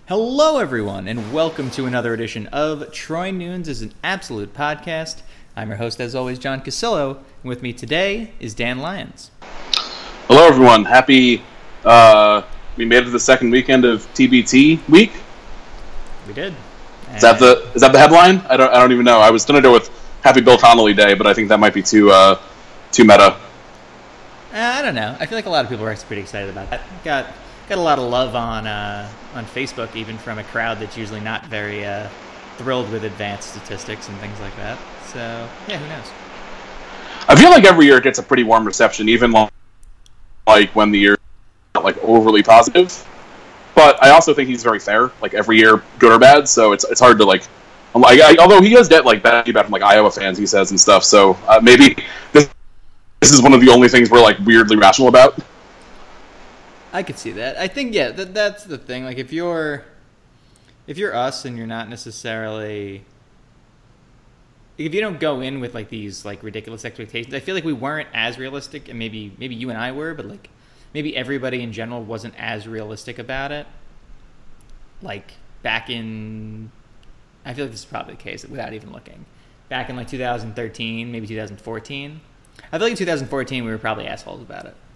Hello, everyone, and welcome to another edition of Troy Nunes is an Absolute Podcast. I'm your host, as always, John Casillo, and with me today is Dan Lyons. Hello, everyone. Happy, we made it to the second weekend of TBT week. We did. Is that the headline? I don't even know. I was going to go with Happy Bill Connolly Day, but I think that might be too meta. I don't know. I feel like a lot of people are actually pretty excited about that. Got a lot of love on Facebook, even from a crowd that's usually not very thrilled with advanced statistics and things like that. So, yeah, who knows? I feel like every year it gets a pretty warm reception, even like when the year is not like overly positive. But I also think he's very fair, like every year, good or bad. So it's hard to although he does get like bad feedback from like Iowa fans, he says and stuff. So maybe this is one of the only things we're like weirdly rational about. I could see that. I think, yeah, that's the thing. Like, if you're us and you're not necessarily, if you don't go in with like these like ridiculous expectations, I feel like we weren't as realistic, and maybe you and I were, but like maybe everybody in general wasn't as realistic about it. Like back in, I feel like this is probably the case without even looking. Back in like 2013, maybe 2014. I feel like in 2014 we were probably assholes about it.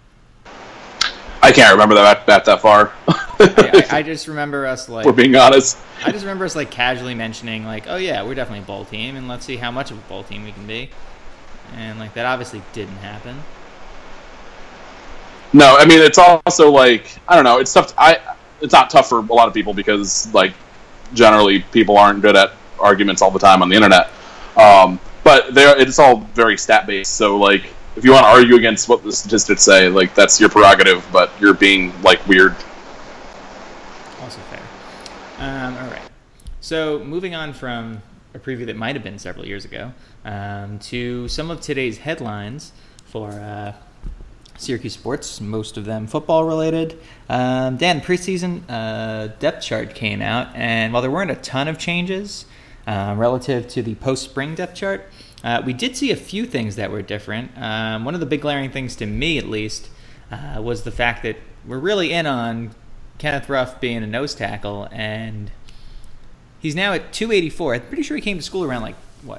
I can't remember that far. I just remember us like. We're being honest. I just remember us like casually mentioning like, oh yeah, we're definitely a bowl team, and let's see how much of a bowl team we can be. And like that obviously didn't happen. No, I mean it's also like I don't know. It's tough. It's not tough for a lot of people because like generally people aren't good at arguments all the time on the internet. But it's all very stat based. So like. If you want to argue against what the statistics say, like that's your prerogative, but you're being like weird. Also fair. All right. So moving on from a preview that might have been several years ago to some of today's headlines for Syracuse sports, most of them football related. Dan, preseason depth chart came out, and while there weren't a ton of changes relative to the post-spring depth chart, we did see a few things that were different. One of the big glaring things to me, at least, was the fact that we're really in on Kenneth Ruff being a nose tackle, and he's now at 284. I'm pretty sure he came to school around,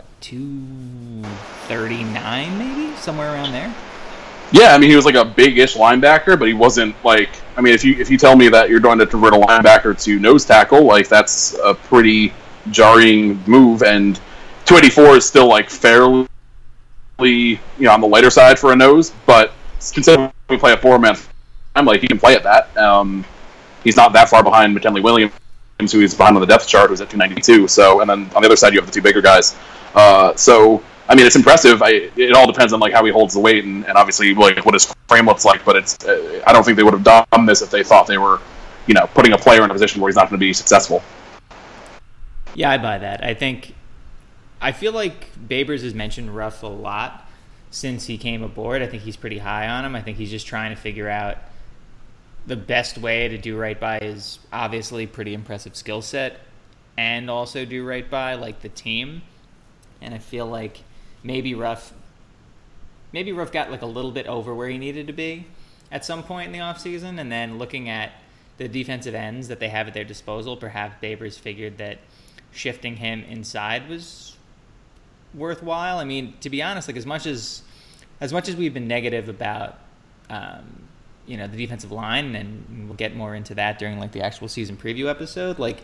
239 maybe? Somewhere around there. Yeah, I mean, he was like a big-ish linebacker, but he wasn't like... I mean, if you tell me that you're going to convert a linebacker to nose tackle, like, that's a pretty jarring move, and 284 is still like fairly, on the lighter side for a nose, but considering we play a 4-man, I'm like he can play at that. He's not that far behind McKinley Williams, who he's behind on the depth chart, who's at 292. So, and then on the other side you have the two bigger guys. So, I mean, it's impressive. It all depends on like how he holds the weight and obviously like what his frame looks like. But it's I don't think they would have done this if they thought they were, putting a player in a position where he's not going to be successful. Yeah, I buy that. I feel like Babers has mentioned Ruff a lot since he came aboard. I think he's pretty high on him. I think he's just trying to figure out the best way to do right by his obviously pretty impressive skill set and also do right by like the team. And I feel like maybe Ruff got like a little bit over where he needed to be at some point in the offseason, and then looking at the defensive ends that they have at their disposal, perhaps Babers figured that shifting him inside was worthwhile. I mean, to be honest, like as much as we've been negative about the defensive line, and we'll get more into that during like the actual season preview episode, like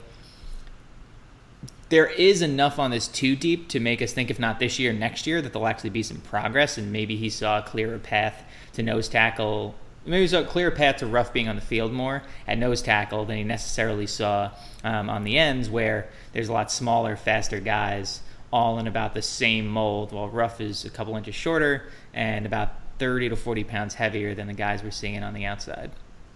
there is enough on this too deep to make us think, if not this year, next year, that there'll actually be some progress, and maybe he saw a clearer path to nose tackle. Maybe he saw a clearer path to Ruff being on the field more at nose tackle than he necessarily saw on the ends, where there's a lot smaller, faster guys all in about the same mold, while Ruff is a couple inches shorter and about 30 to 40 pounds heavier than the guys we're seeing on the outside.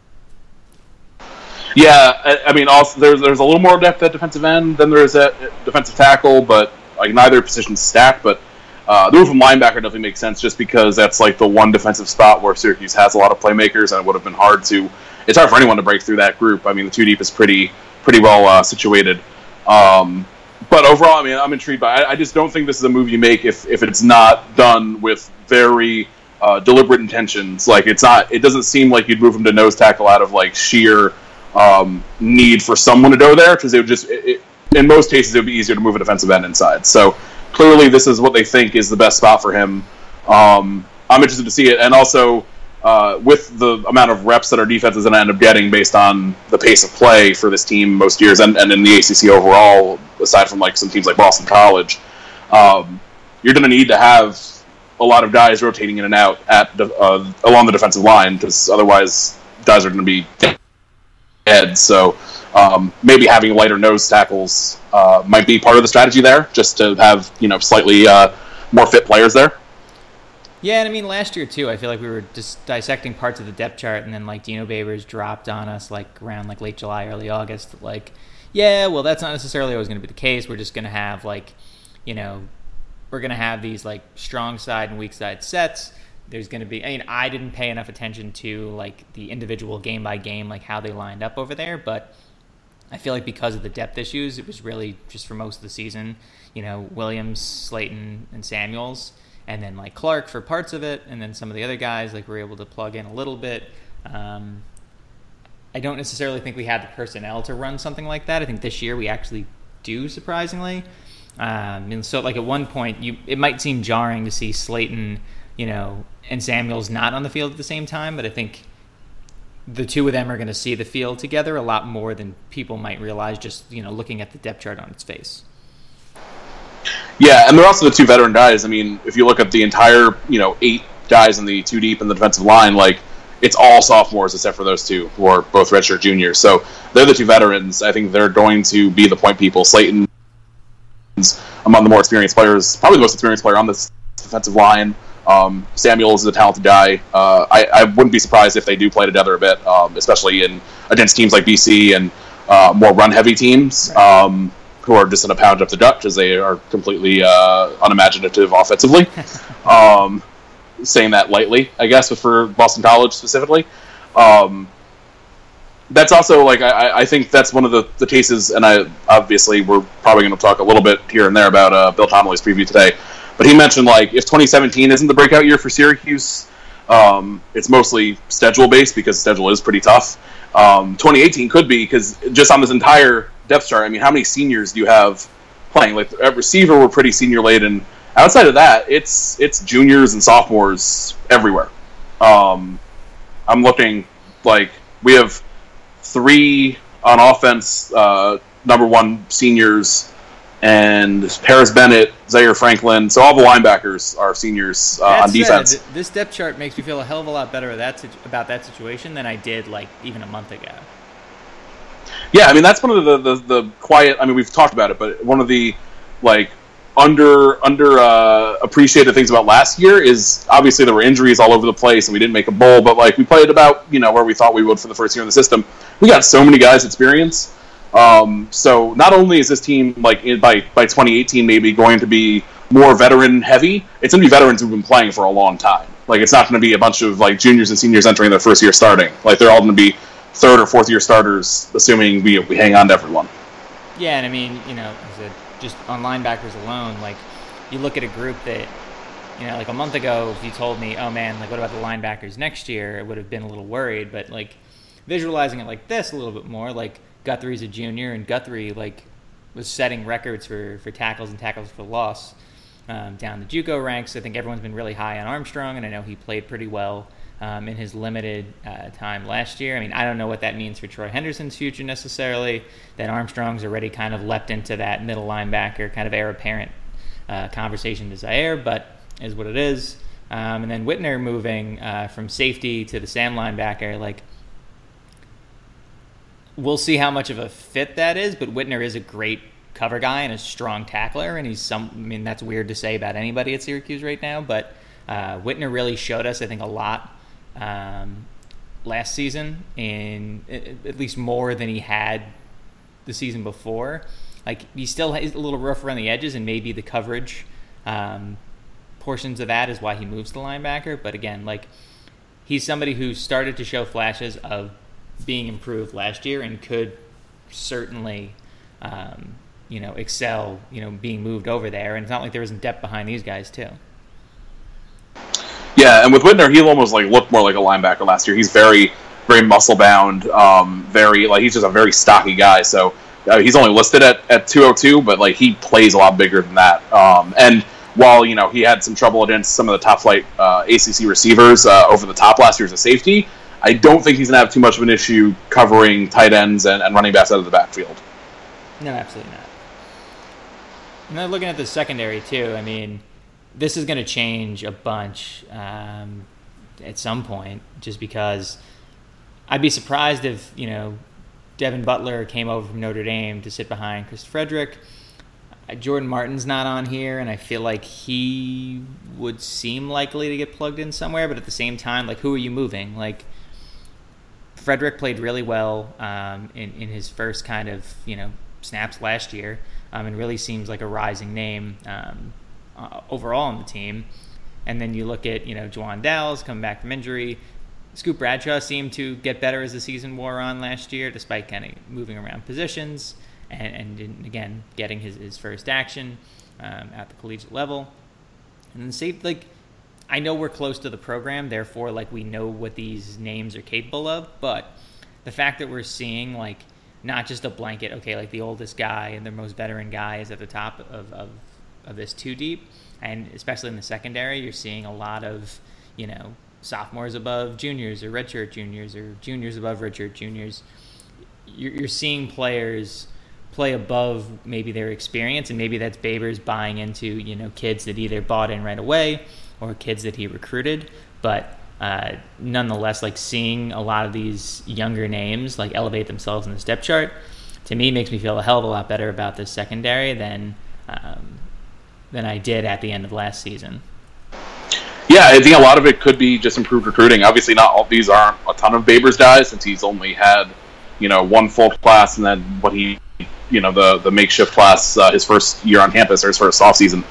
Yeah, I mean, also there's a little more depth at defensive end than there is at defensive tackle, but like neither position's stacked. But the move from linebacker definitely makes sense, just because that's like the one defensive spot where Syracuse has a lot of playmakers, and it would have been hard to. It's hard for anyone to break through that group. I mean, the two deep is pretty well situated. But overall, I mean, I'm intrigued by it. I just don't think this is a move you make if it's not done with very deliberate intentions. Like, it doesn't seem like you'd move him to nose tackle out of like sheer need for someone to go there, because it would just, in most cases, it would be easier to move a defensive end inside. So clearly this is what they think is the best spot for him. I'm interested to see it, and also with the amount of reps that our defense is going to end up getting based on the pace of play for this team most years, and in the ACC overall, aside from like some teams like Boston College, you're going to need to have a lot of guys rotating in and out along the defensive line, because otherwise guys are going to be dead. So maybe having lighter nose tackles might be part of the strategy there, just to have slightly more fit players there. Yeah, and I mean, last year, too, I feel like we were just dissecting parts of the depth chart, and then, like, Dino Babers dropped on us, like, around, like, late July, early August. Like, yeah, well, that's not necessarily always going to be the case. We're just going to have, like, we're going to have these, like, strong side and weak side sets. There's going to be, I mean, I didn't pay enough attention to, like, the individual game by game, like, how they lined up over there, but I feel like because of the depth issues, it was really just for most of the season, Williams, Slayton, and Samuels, and then like Clark for parts of it, and then some of the other guys like were able to plug in a little bit. I don't necessarily think we had the personnel to run something like that. I think this year we actually do, surprisingly. And so like at one point, it might seem jarring to see Slayton, and Samuels not on the field at the same time, but I think the two of them are going to see the field together a lot more than people might realize just, looking at the depth chart on its face. Yeah, and they're also the two veteran guys. I mean, if you look at the entire, 8 guys in the 2 deep in the defensive line, like, it's all sophomores except for those two, who are both redshirt juniors. So they're the two veterans. I think they're going to be the point people. Slayton's among the more experienced players, probably the most experienced player on this defensive line. Samuels is a talented guy. I wouldn't be surprised if they do play together a bit, especially against teams like BC and more run-heavy teams. Right. Who are just going to pound up the gut because they are completely unimaginative offensively. Saying that lightly, I guess, but for Boston College specifically. That's also, like, I think that's one of the cases, and obviously we're probably going to talk a little bit here and there about Bill Connolly's preview today, but he mentioned, like, if 2017 isn't the breakout year for Syracuse, it's mostly schedule-based because the schedule is pretty tough. 2018 could be, because just on this entire depth chart, I mean, how many seniors do you have playing? Like, at receiver, we're pretty senior laden. Outside of that, it's juniors and sophomores everywhere. I'm looking, like, we have 3 on offense, number 1 seniors, and Paris Bennett, Zaire Franklin. So all the linebackers are seniors on defense. This depth chart makes me feel a hell of a lot better about that situation than I did, like, even a month ago. Yeah, I mean, that's one of the quiet, I mean, we've talked about it, but one of the, like, under appreciated things about last year is obviously there were injuries all over the place and we didn't make a bowl, but, like, we played about, where we thought we would for the first year in the system. We got so many guys experience. So not only is this team, like, by 2018 maybe going to be more veteran heavy, it's going to be veterans who've been playing for a long time. Like, it's not going to be a bunch of, like, juniors and seniors entering their first year starting. Like, they're all going to be 3rd or 4th year starters, assuming we hang on to everyone. Yeah, and I mean, just on linebackers alone, like, you look at a group that, like a month ago, if you told me, oh man, like, what about the linebackers next year, I would have been a little worried. But, like, visualizing it like this a little bit more, like, Guthrie's a junior, and Guthrie, like, was setting records for tackles and tackles for loss down the JUCO ranks. I think everyone's been really high on Armstrong, and I know he played pretty well in his limited time last year. I mean, I don't know what that means for Troy Henderson's future necessarily, that Armstrong's already kind of leapt into that middle linebacker kind of heir apparent conversation to Zaire, but is what it is. And then Whitner moving from safety to the Sam linebacker, like, we'll see how much of a fit that is, but Whitner is a great cover guy and a strong tackler, and that's weird to say about anybody at Syracuse right now, but Whitner really showed us, I think, a lot last season, in at least more than he had the season before. Like, he still is a little rough around the edges, and maybe the coverage portions of that is why he moves to linebacker. But again, like, he's somebody who started to show flashes of being improved last year and could certainly, excel, being moved over there. And it's not like there isn't depth behind these guys too. Yeah, and with Whitner, he almost, like, looked more like a linebacker last year. He's very very muscle bound, very like he's just a very stocky guy. So he's only listed at 202, but like he plays a lot bigger than that. And while he had some trouble against some of the top flight ACC receivers over the top last year as a safety, I don't think he's gonna have too much of an issue covering tight ends and running backs out of the backfield. No, absolutely not. And then looking at the secondary too, I mean, this is going to change a bunch at some point, just because I'd be surprised if, Devin Butler came over from Notre Dame to sit behind Chris Frederick. Jordan Martin's not on here, and I feel like he would seem likely to get plugged in somewhere, but at the same time, like, who are you moving? Like, Frederick played really well in his first kind of, snaps last year, and really seems like a rising name overall on the team. And then you look at, Juwan Dowles coming back from injury. Scoop Bradshaw seemed to get better as the season wore on last year, despite kind of moving around positions and again, getting his first action at the collegiate level. And then I know we're close to the program, therefore, we know what these names are capable of, but the fact that we're seeing, not just a blanket, okay, the oldest guy and the most veteran guy is at the top of this two deep, and especially in the secondary, you're seeing a lot of, sophomores above juniors or redshirt juniors or juniors above redshirt juniors. You're seeing players play above maybe their experience, and maybe that's Babers buying into, kids that either bought in right away or kids that he recruited, but nonetheless, seeing a lot of these younger names elevate themselves in the depth chart, to me makes me feel a hell of a lot better about this secondary than I did at the end of last season. Yeah, I think a lot of it could be just improved recruiting. Obviously, not all these aren't a ton of Babers guys, since he's only had one full class, and then the makeshift class his first year on campus or his first off season.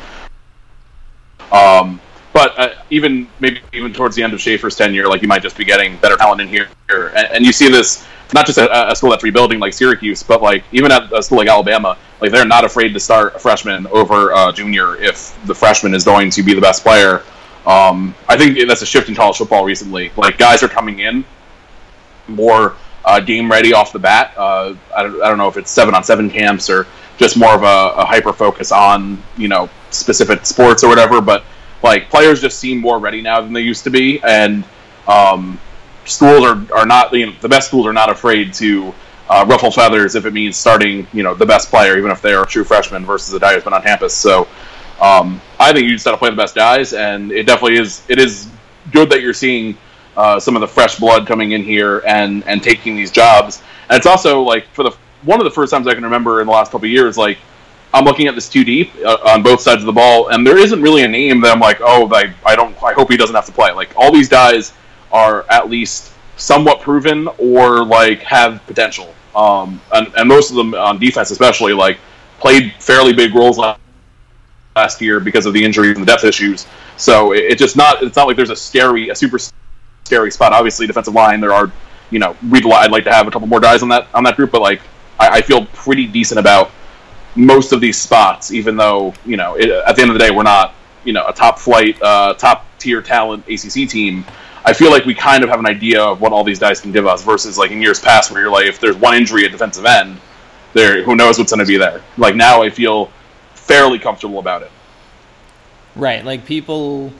But even towards the end of Schaefer's tenure, you might just be getting better talent in here. And you see this not just at a school that's rebuilding like Syracuse, but even at a school like Alabama, they're not afraid to start a freshman over a junior if the freshman is going to be the best player. I think that's a shift in college football recently. Guys are coming in more game ready off the bat. I don't know if it's 7-on-7 camps or just more of a hyper focus on specific sports or whatever, but players just seem more ready now than they used to be, and schools are not, the best schools are not afraid to ruffle feathers if it means starting the best player, even if they're a true freshman versus a guy who's been on campus. So I think you just got to play the best guys, and it is good that you're seeing some of the fresh blood coming in here and taking these jobs. And it's also for one of the first times I can remember in the last couple of years, I'm looking at this too deep on both sides of the ball, and there isn't really a name that I'm I hope he doesn't have to play. All these guys are at least somewhat proven or have potential. And most of them on defense, especially, played fairly big roles last year because of the injuries and the depth issues. So it's not like there's a super scary spot. Obviously, defensive line, there are, I'd like to have a couple more guys on that group, but I feel pretty decent about most of these spots, even though, at the end of the day, we're not, a top flight, top tier talent ACC team. I feel like we kind of have an idea of what all these guys can give us versus in years past where you're if there's one injury at defensive end, who knows what's going to be there. Now I feel fairly comfortable about it. Right. People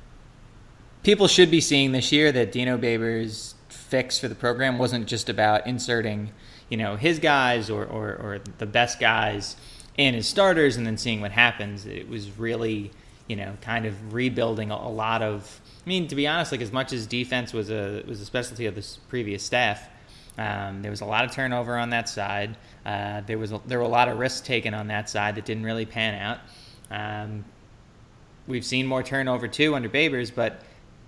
should be seeing this year that Dino Babers' fix for the program wasn't just about inserting his guys or the best guys in as starters and then seeing what happens. It was really, kind of rebuilding a lot of, to be honest, as much as defense was a specialty of this previous staff, there was a lot of turnover on that side. There were a lot of risks taken on that side that didn't really pan out. We've seen more turnover too under Babers, but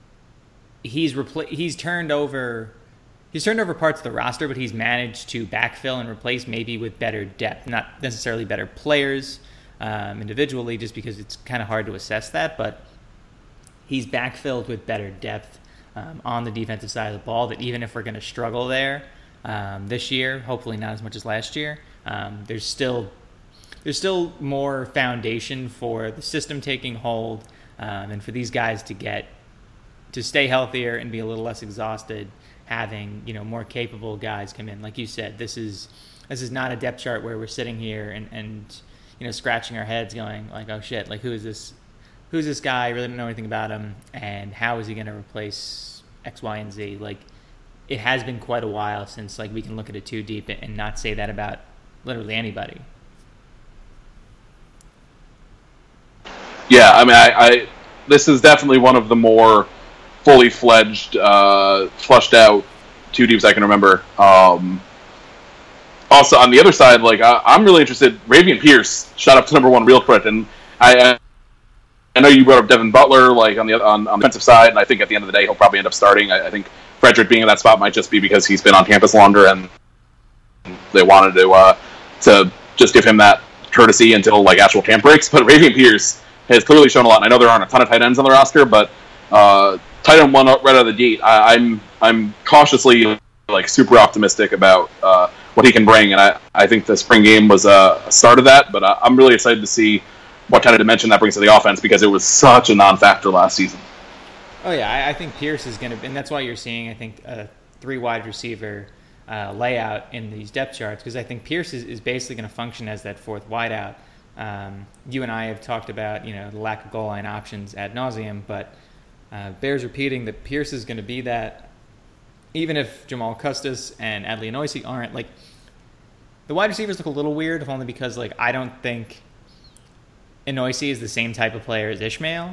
he's turned over parts of the roster, but he's managed to backfill and replace maybe with better depth, not necessarily better players individually, just because it's kind of hard to assess that, but he's backfilled with better depth on the defensive side of the ball, that even if we're going to struggle there this year, hopefully not as much as last year, there's still more foundation for the system taking hold, and for these guys to stay healthier and be a little less exhausted having, more capable guys come in. Like you said, this is not a depth chart where we're sitting here and scratching our heads going like, oh shit, like who's this guy? I really don't know anything about him, and how is he going to replace X, Y, and Z? Like, it has been quite a while since like we can look at it too deep and not say that about literally anybody. Yeah, I mean, I this is definitely one of the more fully fledged, flushed out two deeps I can remember. Also, on the other side, like I'm really interested. Ravian Pierce shot up to number one real quick, and I know you brought up Devin Butler, like on the defensive side, and I think at the end of the day he'll probably end up starting. I think Frederick being in that spot might just be because he's been on campus longer, and they wanted to just give him that courtesy until like actual camp breaks. But Ravian Pierce has clearly shown a lot. And I know there aren't a ton of tight ends on the roster, but tight end one right out of the gate, I'm cautiously like super optimistic about what he can bring, and I think the spring game was a start of that. But I'm really excited to see what kind of dimension that brings to the offense, because it was such a non-factor last season. Oh yeah, I think Pierce is going to, and that's why you're seeing, I think, a 3 wide receiver layout in these depth charts, because I think Pierce is basically going to function as that 4th wideout. You and I have talked about the lack of goal line options ad nauseum, but bears repeating that Pierce is going to be that, even if Jamal Custis and Adley Anoisi aren't. Like, the wide receivers look a little weird, if only because like I don't think Anoisi is the same type of player as Ishmael.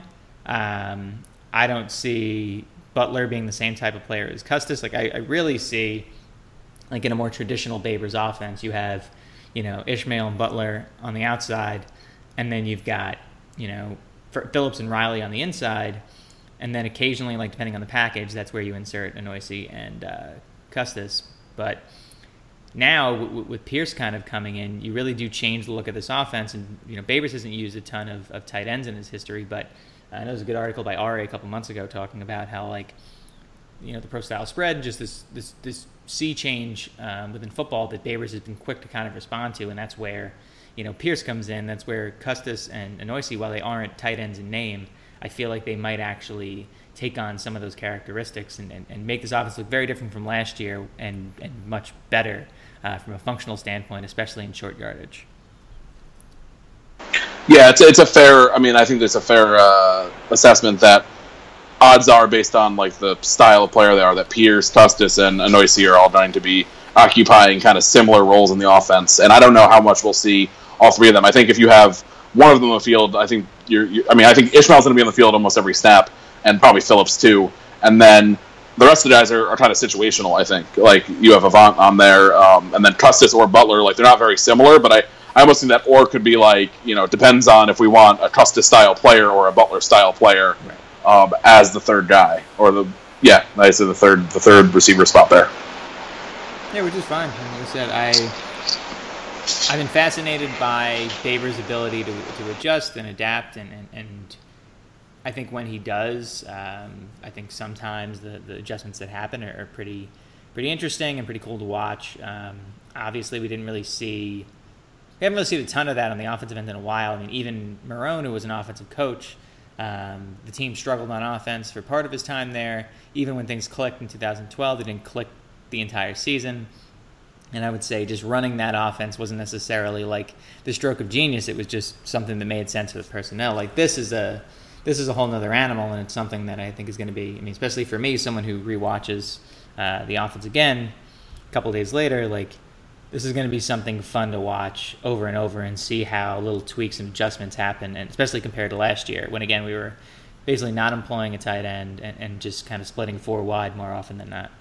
I don't see Butler being the same type of player as Custis. Like, I really see, like, in a more traditional Babers offense, you have, Ishmael and Butler on the outside, and then you've got, Phillips and Riley on the inside, and then occasionally, like, depending on the package, that's where you insert Anoisi and Custis. But now, with Pierce kind of coming in, you really do change the look of this offense. And, Babers hasn't used a ton of tight ends in his history, but I know there's a good article by Ari a couple months ago talking about how, like, the pro style spread, just this sea change within football that Babers has been quick to kind of respond to, and that's where, Pierce comes in. That's where Custis and Anoisi, while they aren't tight ends in name, I feel like they might actually take on some of those characteristics and make this offense look very different from last year and much better from a functional standpoint, especially in short yardage. Yeah, it's a fair. I mean, I think there's a fair assessment that odds are, based on like the style of player they are, that Pierce, Custis, and Anoisi are all going to be occupying kind of similar roles in the offense. And I don't know how much we'll see all three of them. I think if you have one of them on the field, I think I think Ishmael's going to be on the field almost every snap, and probably Phillips too. And then the rest of the guys are kind of situational. I think like you have Avant on there, and then Custis or Butler. Like, they're not very similar, but I almost think that or could be like, it depends on if we want a Custis-style player or a Butler-style player, right, as the third guy. Or I say the third receiver spot there. Yeah, which is fine. Like I said, I've been fascinated by Babers' ability to adjust and adapt, and I think when he does, I think sometimes the adjustments that happen are pretty interesting and pretty cool to watch. Obviously, we haven't really seen a ton of that on the offensive end in a while. I mean, even Marone, who was an offensive coach, the team struggled on offense for part of his time there. Even when things clicked in 2012, they didn't click the entire season. And I would say just running that offense wasn't necessarily like the stroke of genius. It was just something that made sense for the personnel. Like, this is a whole nother animal, and it's something that I think is going to be, especially for me, someone who rewatches the offense again a couple days later, like, this is going to be something fun to watch over and over and see how little tweaks and adjustments happen, and especially compared to last year when, again, we were basically not employing a tight end and just kind of splitting 4 wide more often than not.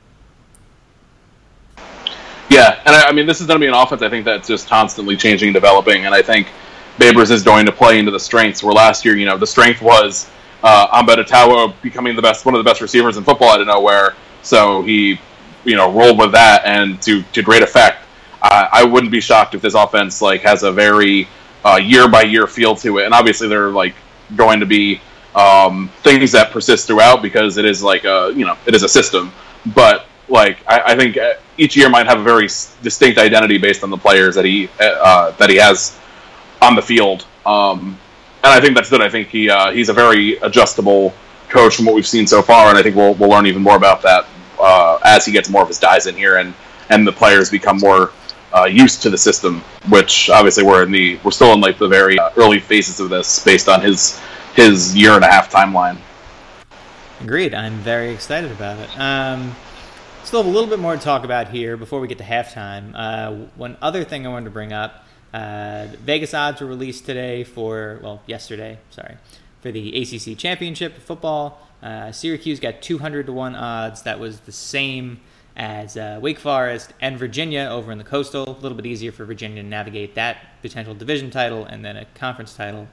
Yeah, and this is going to be an offense, I think, that's just constantly changing and developing, and I think Babers is going to play into the strengths, where last year, the strength was Amba Datawa becoming one of the best receivers in football out of nowhere, so he rolled with that, and to great effect. I wouldn't be shocked if this offense has a very year-by-year feel to it, and obviously there are going to be things that persist throughout, because it is it is a system, but I think each year might have a very distinct identity based on the players that he has on the field, and I think that's good. I think he's a very adjustable coach from what we've seen so far, and I think we'll learn even more about that as he gets more of his guys in here and the players become more used to the system, which obviously we're still in like the very early phases of this based on his year and a half timeline. Agreed. I'm very excited about it. Still have a little bit more to talk about here before we get to halftime. One other thing I wanted to bring up, Vegas odds were released yesterday, for the ACC Championship football. Syracuse got 200-1 odds. That was the same as Wake Forest and Virginia over in the Coastal. A little bit easier for Virginia to navigate that potential division title and then a conference title.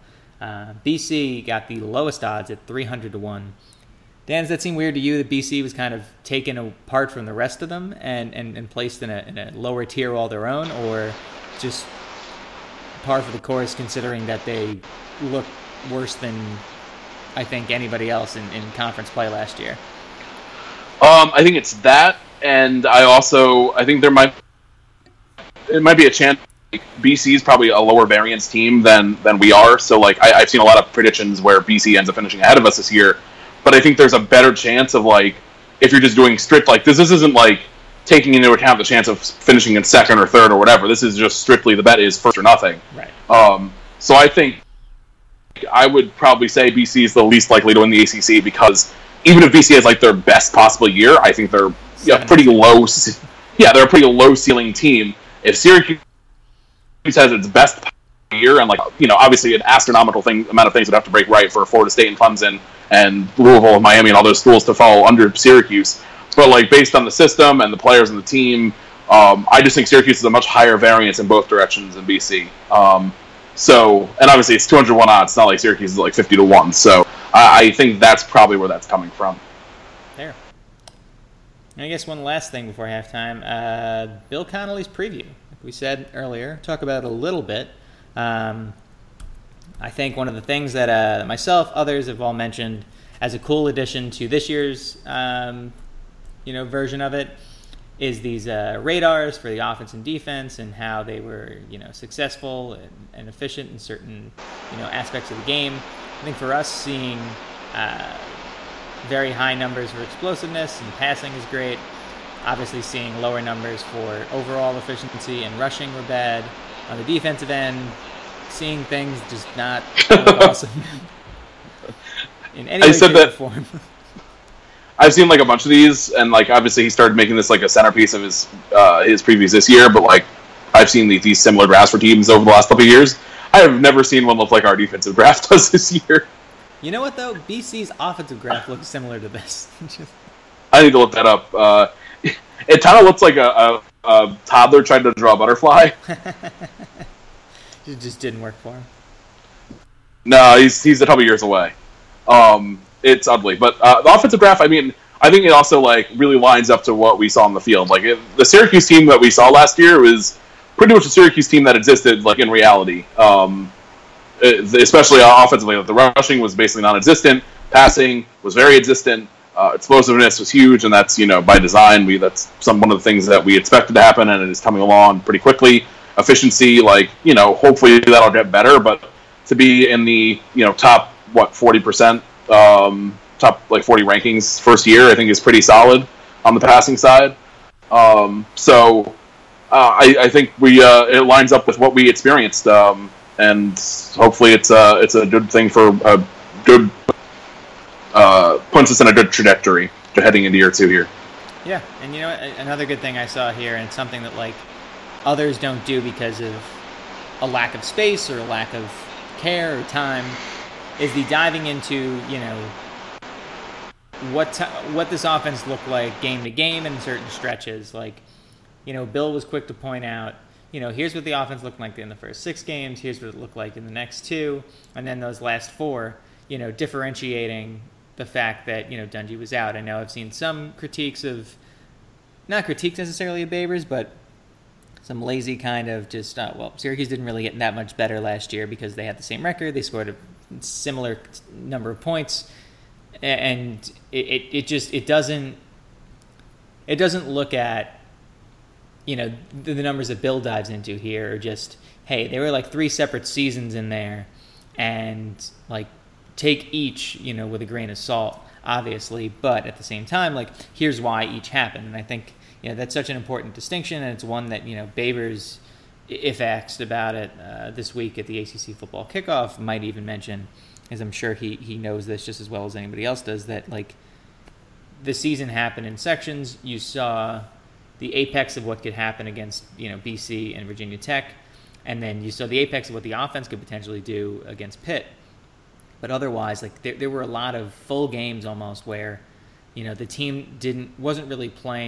BC got the lowest odds at 300-1. Dan, does that seem weird to you that BC was kind of taken apart from the rest of them and placed in a lower tier all their own, or just par for the course considering that they look worse than I think anybody else in conference play last year? I think it's that, and I think it might be a chance. Like, BC is probably a lower variance team than we are, so like I've seen a lot of predictions where BC ends up finishing ahead of us this year. But I think there's a better chance of, like, if you're just doing strict, like, this isn't, like, taking into account the chance of finishing in second or third or whatever. This is just strictly the bet is first or nothing. Right. So I think I would probably say BC is the least likely to win the ACC because even if BC has, like, their best possible year, I think they're pretty low. Yeah, they're a pretty low ceiling team. If Syracuse has its best year and, like, obviously an astronomical amount of things would have to break right for Florida State and Clemson and Louisville and Miami and all those schools to fall under Syracuse. But, like, based on the system and the players and the team, I just think Syracuse is a much higher variance in both directions than BC. And obviously it's 201 odds. It's not like Syracuse is like 50-1. So I think that's probably where that's coming from. There. And I guess one last thing before halftime. Bill Connolly's preview. Like we said earlier, talk about it a little bit. I think one of the things that myself, others have all mentioned as a cool addition to this year's version of it is these radars for the offense and defense and how they were successful and efficient in certain aspects of the game. I think for us, seeing very high numbers for explosiveness and passing is great. Obviously, seeing lower numbers for overall efficiency and rushing were bad. On the defensive end, seeing things just not look awesome in any way, shape, or form. I've seen like a bunch of these, and like obviously he started making this like a centerpiece of his previews this year. But like I've seen these similar drafts for teams over the last couple of years. I have never seen one look like our defensive draft does this year. You know what though? BC's offensive draft looks similar to this. I need to look that up. It kind of looks like a toddler trying to draw a butterfly. It just didn't work for him. No, he's a couple years away. It's ugly, but the offensive draft. I mean, I think it also like really lines up to what we saw on the field. Like the Syracuse team that we saw last year was pretty much a Syracuse team that existed like in reality. Especially offensively, like, the rushing was basically non-existent. Passing was very existent. Explosiveness was huge, and that's by design. That's one of the things that we expected to happen, and it is coming along pretty quickly. Efficiency, hopefully that'll get better, but to be in the top 40%, top 40 rankings first year, I think is pretty solid on the passing side. I think it lines up with what we experienced, and hopefully it's a good thing for a good puts us in a good trajectory heading into year 2 here. Yeah, and another good thing I saw here, and it's something that others don't do because of a lack of space or a lack of care or time, is the diving into what this offense looked like game to game in certain stretches. Bill was quick to point out, here's what the offense looked like in the first 6 games, here's what it looked like in the next 2, and then those last 4, differentiating the fact that Dungey was out. I know I've seen some critiques of, not critiques necessarily of Babers, but some lazy kind of just, Syracuse didn't really get that much better last year because they had the same record. They scored a similar number of points, and it doesn't look at the numbers that Bill dives into here are just, hey, there were 3 separate seasons in there, and take each with a grain of salt. obviously, but at the same time, like, here's why each happened. And I think, that's such an important distinction, and it's one that, Babers, if asked about it this week at the ACC football kickoff, might even mention, as I'm sure he knows this just as well as anybody else does, that, like, the season happened in sections. You saw the apex of what could happen against, BC and Virginia Tech, and then you saw the apex of what the offense could potentially do against Pitt. But otherwise, like, there were a lot of full games almost where, the team wasn't really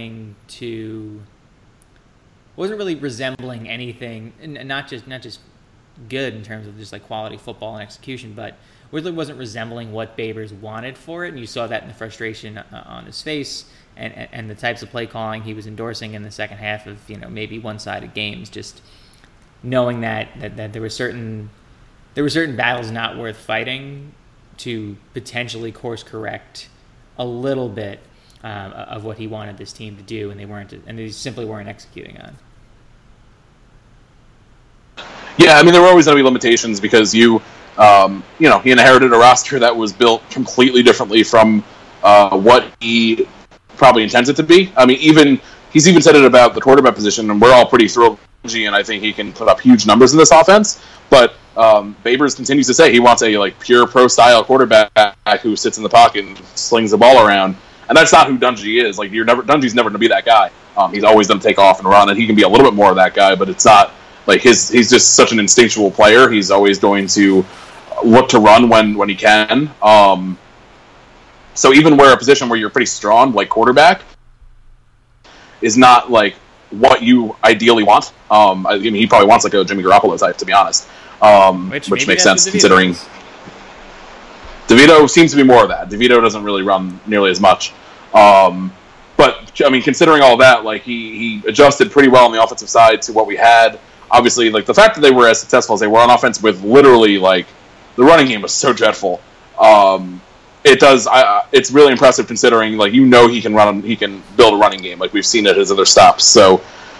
resembling anything, and not just good in terms of just like quality football and execution, but really wasn't resembling what Babers wanted for it. And you saw that in the frustration on his face and the types of play calling he was endorsing in the second half of, maybe one-sided games, just knowing that there were certain battles not worth fighting to potentially course correct a little bit of what he wanted this team to do, and they simply weren't executing on. Yeah, I mean, there were always going to be limitations because he inherited a roster that was built completely differently from what he probably intends it to be. I mean, he's even said it about the quarterback position, and we're all pretty thrilled, and I think he can put up huge numbers in this offense. But Babers continues to say he wants a pure pro style quarterback who sits in the pocket and slings the ball around, and that's not who Dungy is. Dungy's never going to be that guy. He's always going to take off and run, and he can be a little bit more of that guy, but it's not like he's just such an instinctual player. He's always going to look to run when he can. So even where a position where you're pretty strong, like quarterback, is not like what you ideally want. I mean, he probably wants like a Jimmy Garoppolo type, to be honest. Which makes sense considering DeVito seems to be more of that. DeVito doesn't really run nearly as much. But I mean, considering all that, like he adjusted pretty well on the offensive side to what we had. Obviously, like the fact that they were as successful as they were on offense with literally like the running game was so dreadful. It's really impressive considering like he can build a running game like we've seen at his other stops. So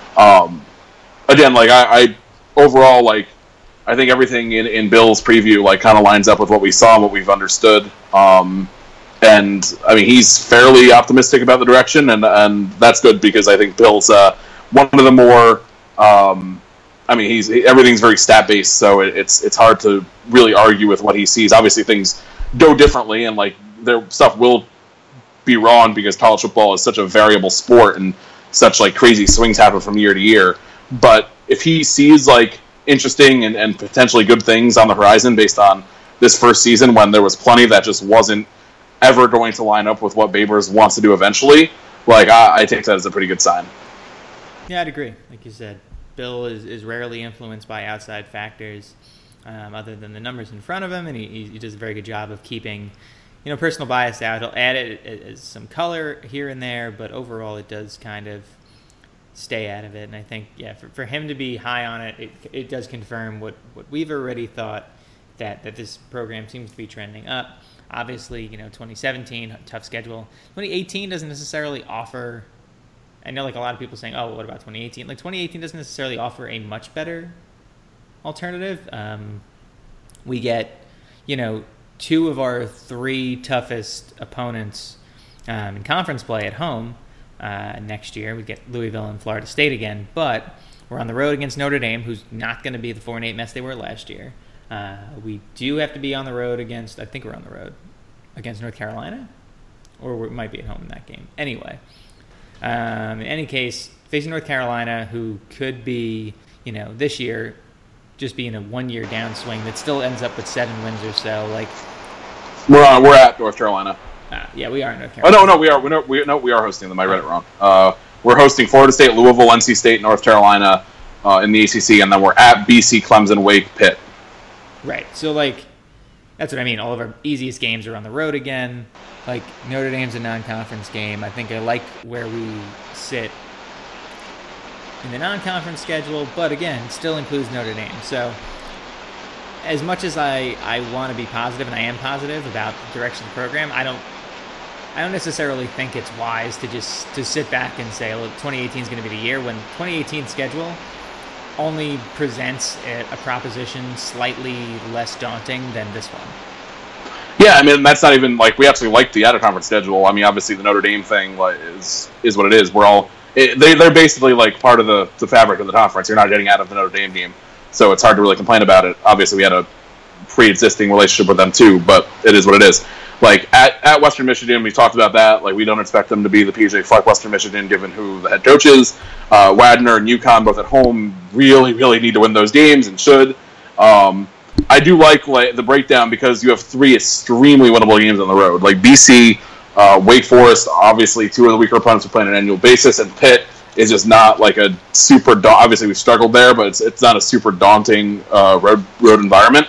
again, like I overall like I think everything in Bill's preview like kind of lines up with what we saw and what we've understood. And I mean he's fairly optimistic about the direction, and that's good because I think Bill's one of the more. I mean, everything's very stat based, so it's hard to really argue with what he sees. Obviously, things go differently, and like their stuff will be wrong because college football is such a variable sport, and such like crazy swings happen from year to year. But if he sees like interesting and potentially good things on the horizon based on this first season, when there was plenty that just wasn't ever going to line up with what Babers wants to do eventually, like I take that as a pretty good sign. Yeah, I'd agree. Like you said, Bill is rarely influenced by outside factors other than the numbers in front of him, and he does a very good job of keeping personal bias out. He'll add it as some color here and there, but overall it does kind of stay out of it. And I think, yeah, for him to be high on it does confirm what we've already thought, that this program seems to be trending up. Obviously, 2017, tough schedule. 2018 doesn't necessarily offer... I know like a lot of people saying, oh, what about 2018? Like 2018 doesn't necessarily offer a much better alternative. We get, two of our three toughest opponents in conference play at home next year. We get Louisville and Florida State again, but we're on the road against Notre Dame, who's not going to be the 4-8 mess they were last year. We do have to be on the road against North Carolina, or we might be at home in that game. Anyway. In any case, facing North Carolina, who could be, this year, just being a 1-year downswing that still ends up with 7 wins or so. Like we're at North Carolina. Yeah, we are in North Carolina. Oh no, we are hosting them. I read it wrong. We're hosting Florida State, Louisville, NC State, North Carolina in the ACC, and then we're at BC, Clemson, Wake, Pitt. Right. So like, that's what I mean. All of our easiest games are on the road again. Like, Notre Dame's a non-conference game. I think I like where we sit in the non-conference schedule, but again, still includes Notre Dame. So, as much as I want to be positive, and I am positive about the direction of the program, I don't necessarily think it's wise to sit back and say, look, 2018 is going to be the year, when 2018 schedule only presents a proposition slightly less daunting than this one. Yeah, I mean that's not even like we actually like the out of conference schedule. I mean, obviously the Notre Dame thing is what it is. We're all they're basically like part of the fabric of the conference. You're not getting out of the Notre Dame game, so it's hard to really complain about it. Obviously, we had a pre-existing relationship with them too, but it is what it is. Like at Western Michigan, we talked about that. Like we don't expect them to be the PJ Fleck Western Michigan, given who the head coach is. Wagner and UConn both at home really need to win those games and should. I do like the breakdown because you have 3 extremely winnable games on the road. Like BC, Wake Forest, obviously 2 of the weaker opponents we play on an annual basis, and Pitt is just not like a super. Obviously, we've struggled there, but it's not a super daunting road environment.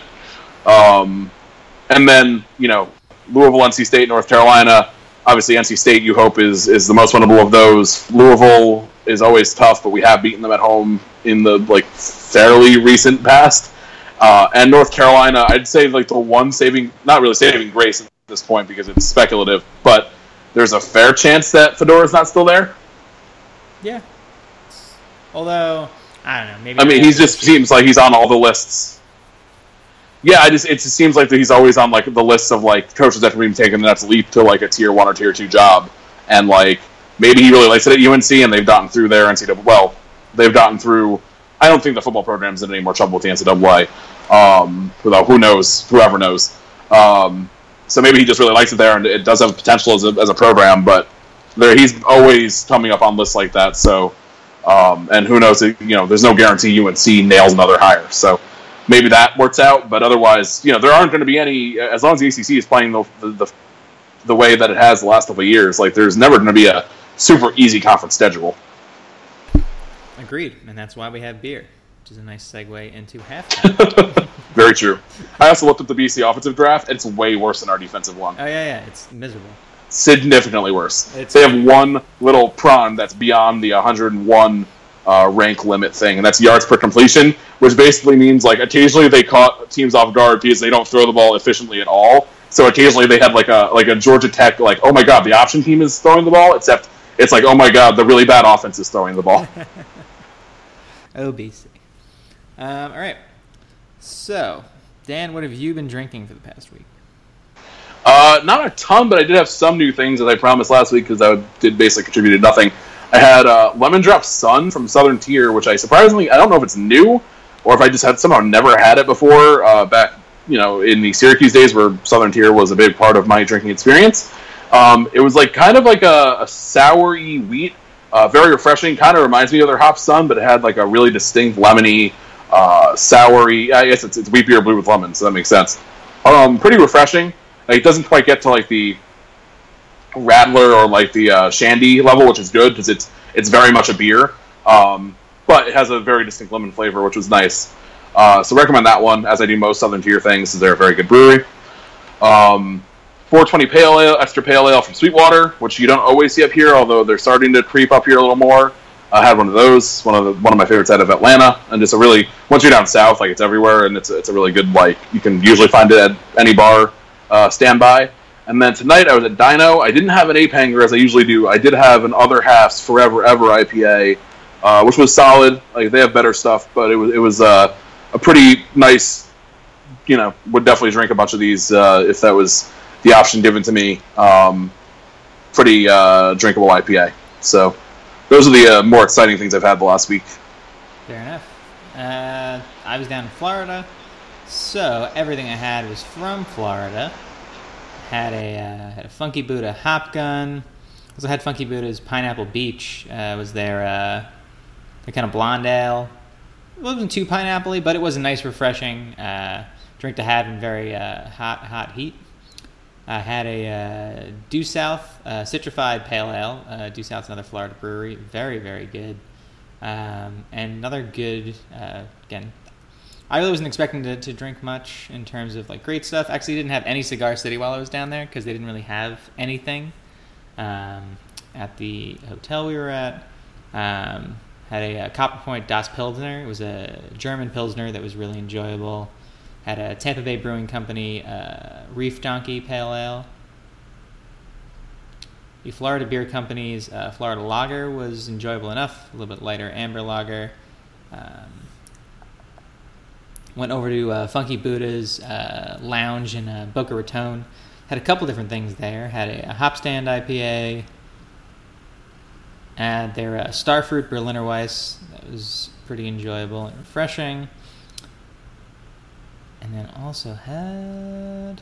And then Louisville, NC State, North Carolina. Obviously, NC State you hope is the most winnable of those. Louisville is always tough, but we have beaten them at home in the fairly recent past. And North Carolina, I'd say the one not really saving grace at this point because it's speculative, but there's a fair chance that Fedora's not still there. Yeah. Although, I don't know. Maybe. I mean, he just seems like he's on all the lists. Yeah, it just seems like that he's always on the list of coaches that can be taken the next leap to a tier 1 or tier 2 job, and maybe he really likes it at UNC, and they've gotten through their NCAA. Well, they've gotten through. I don't think the football program's in any more trouble with the NCAA. Although who knows? Whoever knows. So maybe he just really likes it there, and it does have potential as a program. But he's always coming up on lists like that. So, and who knows? There's no guarantee UNC nails another hire. So maybe that works out. But otherwise, there aren't going to be any. As long as the ACC is playing the way that it has the last couple of years, there's never going to be a super easy conference schedule. Agreed, and that's why we have beer, which is a nice segue into halftime. Very true. I also looked at the BC offensive draft. It's way worse than our defensive one. Oh, yeah, it's miserable. Significantly worse. They have one little prawn that's beyond the 101 rank limit thing, and that's yards per completion, which basically means occasionally they caught teams off guard because they don't throw the ball efficiently at all. So occasionally they had a Georgia Tech oh my god, the option team is throwing the ball, except it's oh my god, the really bad offense is throwing the ball. OBC. All right. So, Dan, what have you been drinking for the past week? Not a ton, but I did have some new things as I promised last week because I did basically contribute to nothing. I had Lemon Drop Sun from Southern Tier, which I don't know if it's new or if I just had somehow never had it before back, in the Syracuse days where Southern Tier was a big part of my drinking experience. It was kind of a sour-y wheat. Very refreshing. Kind of reminds me of their Hop Sun, but it had a really distinct lemony, soury. I guess it's wheat beer blue with lemon, so that makes sense. Pretty refreshing. It doesn't quite get to the Radler or the Shandy level, which is good because it's very much a beer. But it has a very distinct lemon flavor, which was nice. So recommend that one, as I do most Southern Tier things, because they're a very good brewery. 420 Pale Ale, extra Pale Ale from Sweetwater, which you don't always see up here, although they're starting to creep up here a little more. I had one of those, one of my favorites out of Atlanta, and just once you're down south, it's everywhere, and it's a really good, you can usually find it at any bar standby. And then tonight I was at Dino. I didn't have an ape hanger as I usually do. I did have an Other Half's Forever Ever IPA, which was solid. They have better stuff, but it was a pretty nice. Would definitely drink a bunch of these if that was the option given to me. Pretty drinkable IPA. So those are the more exciting things I've had the last week. Fair enough. I was down in Florida, so everything I had was from Florida. Had a Funky Buddha Hop Gun. Also had Funky Buddha's Pineapple Beach. Was their kind of blonde ale. It wasn't too pineapple-y, but it was a nice, refreshing drink to have in very hot heat. I had a Due South Citrified Pale Ale. Due South's another Florida brewery. Very, very good. And another good, again, I really wasn't expecting to drink much in terms of great stuff. Actually, didn't have any Cigar City while I was down there because they didn't really have anything at the hotel we were at. Had a Copper Point Das Pilsner. It was a German Pilsner that was really enjoyable. Had a Tampa Bay Brewing Company Reef Donkey Pale Ale. The Florida Beer Company's Florida Lager was enjoyable enough. A little bit lighter amber lager. Went over to Funky Buddha's lounge in Boca Raton. Had a couple different things there. Had a hop stand IPA. Had their Starfruit Berliner Weiss. That was pretty enjoyable and refreshing. And then also had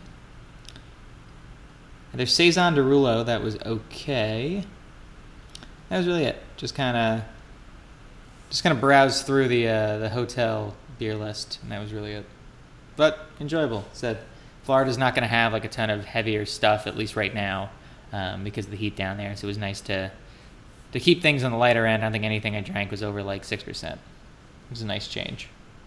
their Saison Derulo. That was okay. That was really it. Just kind of browsed through the hotel beer list, and that was really it. But enjoyable. Said Florida's not going to have like a ton of heavier stuff, at least right now, because of the heat down there. So it was nice to keep things on the lighter end. I don't think anything I drank was over like 6%. It was a nice change.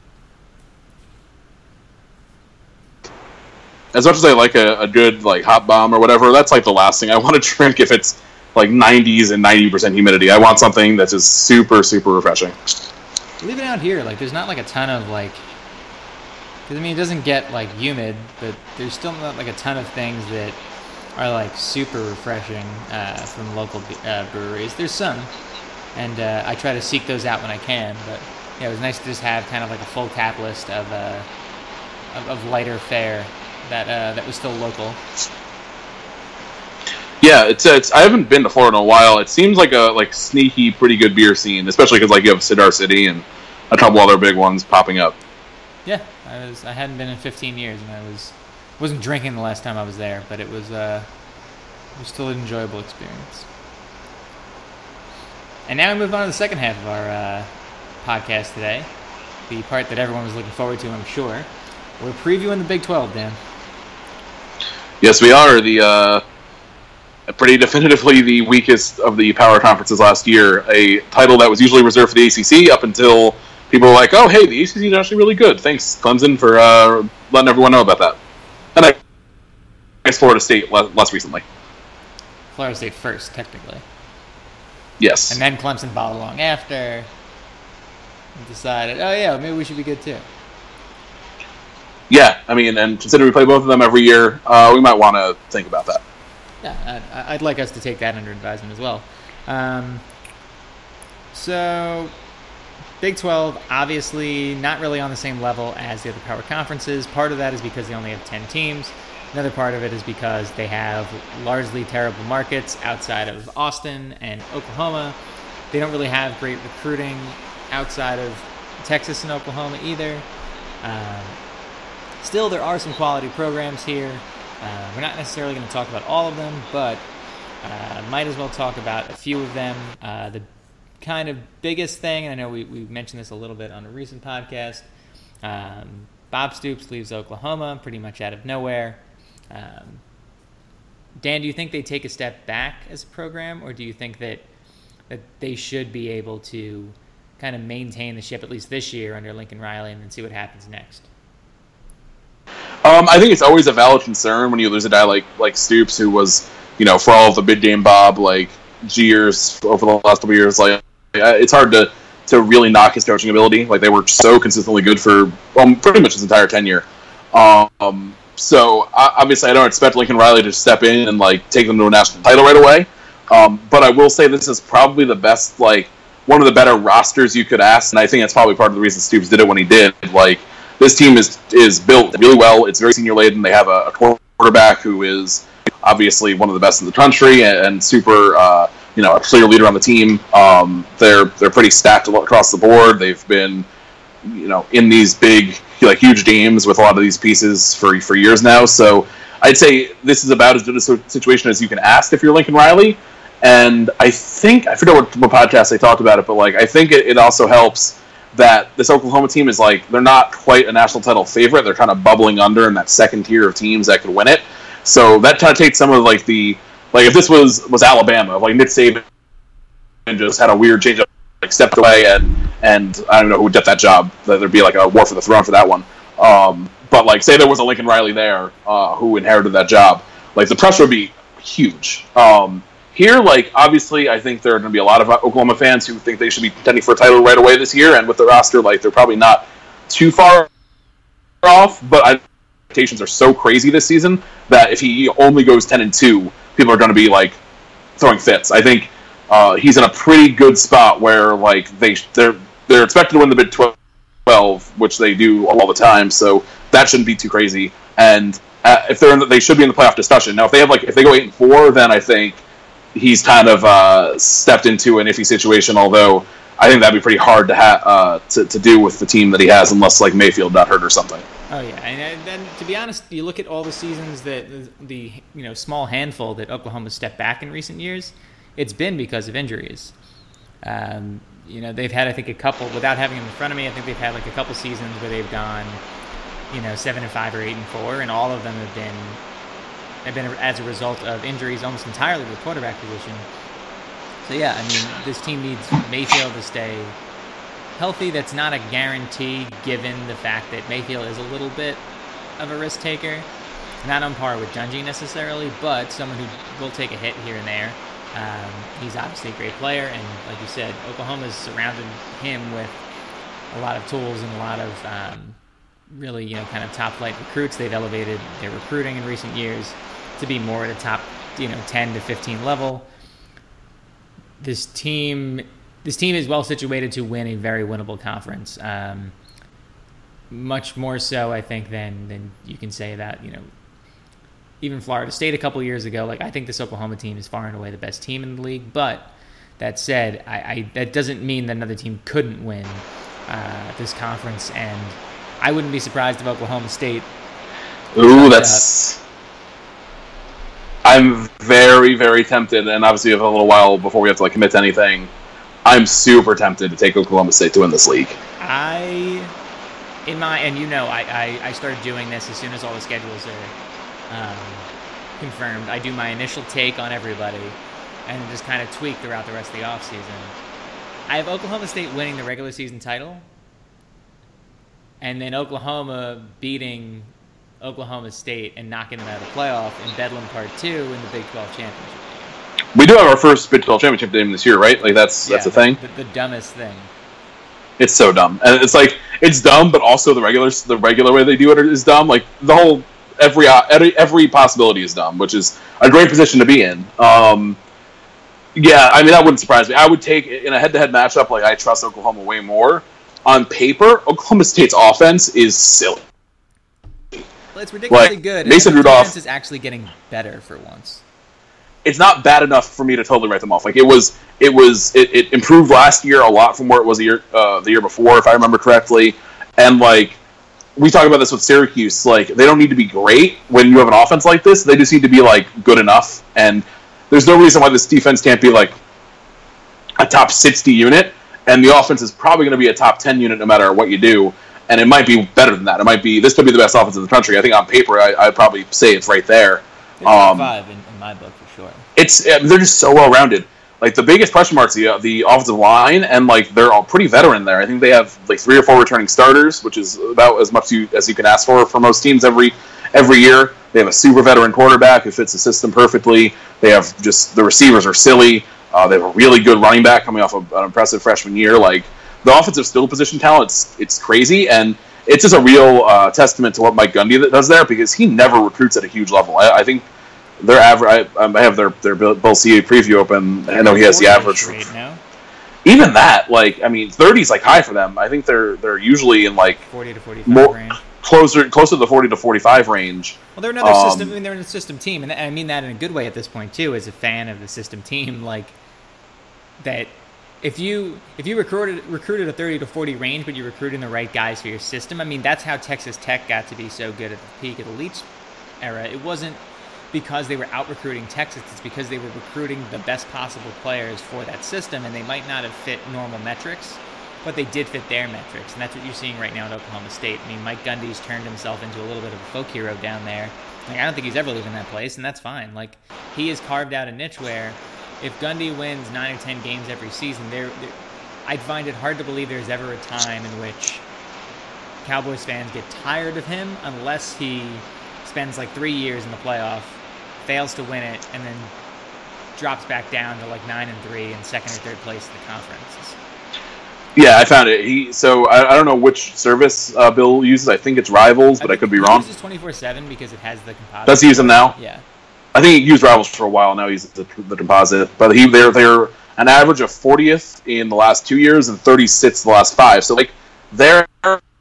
As much as I like a good like hot bomb or whatever, that's like the last thing I want to drink if it's like 90s and 90% humidity. I want something that's just super, super refreshing. Leave it out here. Like, there's not like a ton of like, because I mean, it doesn't get like humid, but there's still not like a ton of things that are like super refreshing from local breweries. There's some, and I try to seek those out when I can. But yeah, it was nice to just have kind of like a full tap list of lighter fare that was still local. Yeah, it's I haven't been to Florida in a while. It seems like a sneaky, pretty good beer scene, especially because like you have Cedar City and a couple other big ones popping up. Yeah, I hadn't been in 15 years, and wasn't drinking the last time I was there, but it was still an enjoyable experience. And now we move on to the second half of our podcast today, the part that everyone was looking forward to, I'm sure. We're previewing the Big 12, Dan. Yes, we are. Pretty definitively the weakest of the power conferences last year. A title that was usually reserved for the ACC up until people were like, oh, hey, the ACC is actually really good. Thanks, Clemson, for letting everyone know about that. And I guess Florida State less recently. Florida State first, technically. Yes. And then Clemson followed along after and decided, oh, yeah, maybe we should be good too. Yeah, I mean, and considering we play both of them every year, we might want to think about that. Yeah, I'd like us to take that under advisement as well. So, Big 12, obviously not really on the same level as the other power conferences. Part of that is because they only have 10 teams. Another part of it is because they have largely terrible markets outside of Austin and Oklahoma. They don't really have great recruiting outside of Texas and Oklahoma either. Still, there are some quality programs here. We're not necessarily going to talk about all of them, but might as well talk about a few of them. The kind of biggest thing, and I know we mentioned this a little bit on a recent podcast, Bob Stoops leaves Oklahoma pretty much out of nowhere. Dan, do you think they take a step back as a program, or do you think that they should be able to kind of maintain the ship at least this year under Lincoln Riley and then see what happens next? I think it's always a valid concern when you lose a guy like Stoops, who was, for all of the big game Bob, like years over the last couple of years, like it's hard to really knock his coaching ability. Like they were so consistently good for pretty much his entire tenure. So obviously I don't expect Lincoln Riley to step in and like take them to a national title right away. But I will say this is probably the best, like one of the better rosters you could ask, and I think that's probably part of the reason Stoops did it when he did. Like, this team is built really well. It's very senior laden. They have a quarterback who is obviously one of the best in the country and super, a clear leader on the team. They're pretty stacked across the board. They've been, in these big, huge games with a lot of these pieces for years now. So I'd say this is about as good a situation as you can ask if you're Lincoln Riley. And I think, I forget what podcast they talked about it, but I think it also helps that this Oklahoma team is they're not quite a national title favorite. They're kind of bubbling under in that second tier of teams that could win it. So that kind of takes some of if this was Alabama, Nick Saban just had a weird change up, stepped away and I don't know who would get that job. There'd be a war for the throne for that one. But say there was a Lincoln Riley there who inherited that job, the pressure would be huge. Here, obviously, I think there are going to be a lot of Oklahoma fans who think they should be contending for a title right away this year, and with the roster, they're probably not too far off, but expectations are so crazy this season that if he only goes 10-2, people are going to be, throwing fits. I think he's in a pretty good spot where, they're expected to win the Big 12, 12, which they do all the time. So that shouldn't be too crazy. And if they should be in the playoff discussion. Now, if they go 8-4, then I think he's kind of stepped into an iffy situation. Although I think that'd be pretty hard to do with the team that he has, unless like Mayfield got hurt or something. Oh yeah, and then to be honest, you look at all the seasons that the small handful that Oklahoma stepped back in recent years, it's been because of injuries. They've had, I think, a couple, without having them in front of me, I think they've had like a couple seasons where they've gone 7-5 or 8-4, and all of them have been as a result of injuries almost entirely to the quarterback position. So yeah, I mean, this team needs Mayfield to stay healthy. That's not a guarantee given the fact that Mayfield is a little bit of a risk taker. Not on par with Dungy necessarily, but someone who will take a hit here and there. He's obviously a great player, and like you said, Oklahoma's surrounded him with a lot of tools and a lot of really, kind of top-flight recruits. They've elevated their recruiting in recent years to be more at a top, 10 to 15 level. This team is well situated to win a very winnable conference. Much more so, I think, than you can say that, even Florida State a couple years ago. Like, I think this Oklahoma team is far and away the best team in the league. But that said, that doesn't mean that another team couldn't win this conference. And I wouldn't be surprised if Oklahoma State. Ooh, I'm very, very tempted, and obviously we have a little while before we have to commit to anything. I'm super tempted to take Oklahoma State to win this league. I started doing this as soon as all the schedules are confirmed. I do my initial take on everybody, and just kind of tweak throughout the rest of the offseason. I have Oklahoma State winning the regular season title, and then Oklahoma beating Oklahoma State and knocking them out of the playoff in Bedlam Part 2 in the Big 12 championship game. We do have our first Big 12 championship game this year, right? Like that's a thing. The dumbest thing. It's so dumb, and it's dumb, but also the regular way they do it is dumb. Like the whole every possibility is dumb, which is a great position to be in. Yeah, I mean that wouldn't surprise me. I would take in a head-to-head matchup. Like I trust Oklahoma way more. On paper, Oklahoma State's offense is silly. Well, it's ridiculously good. Mason Rudolph defense is actually getting better for once. It's not bad enough for me to totally write them off. Like it improved last year a lot from where it was the year before, if I remember correctly. And we talk about this with Syracuse, they don't need to be great when you have an offense like this. They just need to be good enough. And there's no reason why this defense can't be a top 60 unit. And the offense is probably going to be a top 10 unit no matter what you do. And it might be better than that. This could be the best offense in the country. I think on paper, I'd probably say it's right there. It's top 5 in my book for sure. They're just so well rounded. The biggest question marks the offensive line, and they're all pretty veteran there. I think they have 3 or 4 returning starters, which is about as much as you can ask for most teams every year. They have a super veteran quarterback who fits the system perfectly. They have the receivers are silly. They have a really good running back coming off of an impressive freshman year. The offensive skill position talent, it's crazy, and it's just a real testament to what Mike Gundy does there, because he never recruits at a huge level. I think their average. I have their Bill C preview open. I know he has the average. Right now. Even that, 30 is high for them. I think they're usually in 40 to 45 range. Closer to the 40 to 45 range. Well, they're another system. They're in a system team, and I mean that in a good way at this point too. As a fan of the system team, that. If you recruited a 30 to 40 range, but you're recruiting the right guys for your system, I mean, that's how Texas Tech got to be so good at the peak of the Leach era. It wasn't because they were out-recruiting Texas. It's because they were recruiting the best possible players for that system, and they might not have fit normal metrics, but they did fit their metrics, and that's what you're seeing right now at Oklahoma State. I mean, Mike Gundy's turned himself into a little bit of a folk hero down there. I don't think he's ever leaving that place, and that's fine. He has carved out a niche where if Gundy wins 9 or 10 games every season, I'd find it hard to believe there's ever a time in which Cowboys fans get tired of him unless he spends 3 years in the playoff, fails to win it, and then drops back down to 9-3 in second or third place in the conference. Yeah, I found it. I don't know which service Bill uses. I think it's Rivals, but I could be wrong. He uses 24/7 because it has the composite. Does he use them now? Yeah. I think he used Rivals for a while. Now he's the composite, but they're an average of 40th in the last 2 years and 36th the last 5. So they're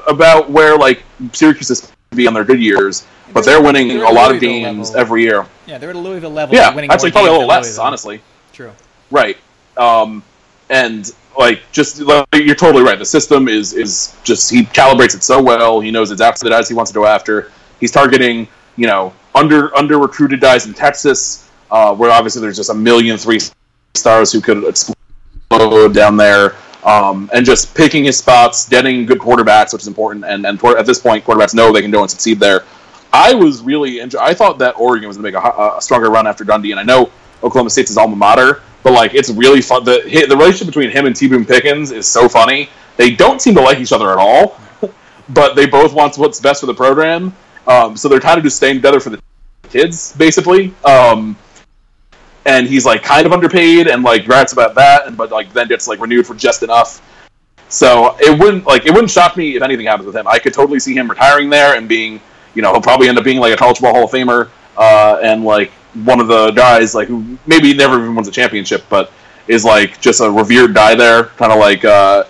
about where like Syracuse is to be on their good years, but they're winning a lot of games every year. Yeah, they're at a Louisville level. Yeah, winning actually, more probably a games little than less, Louisville. honestly. True. Right. And like, just like, you're totally right. The system is just, he calibrates it so well. He knows exactly the guys he wants to go after. He's targeting, you know, under recruited guys in Texas, where obviously there's just a million 3-stars who could explode down there. And just picking his spots, getting good quarterbacks, which is important. And at this point, quarterbacks know they can go and succeed there. I was really I thought that Oregon was going to make a stronger run after Gundy, and I know Oklahoma State's his alma mater, but like, it's really fun. The relationship between him and T. Boone Pickens is so funny. They don't seem to like each other at all, but they both want what's best for the program. So they're kind of just staying together for the kids, basically. And he's like kind of underpaid, and like rats about that, but like then gets like renewed for just enough. So it wouldn't shock me if anything happens with him. I could totally see him retiring there and being, you know, he'll probably end up being like a college football Hall of Famer, and like one of the guys like who maybe never even wins a championship, but is like just a revered guy there, kind of like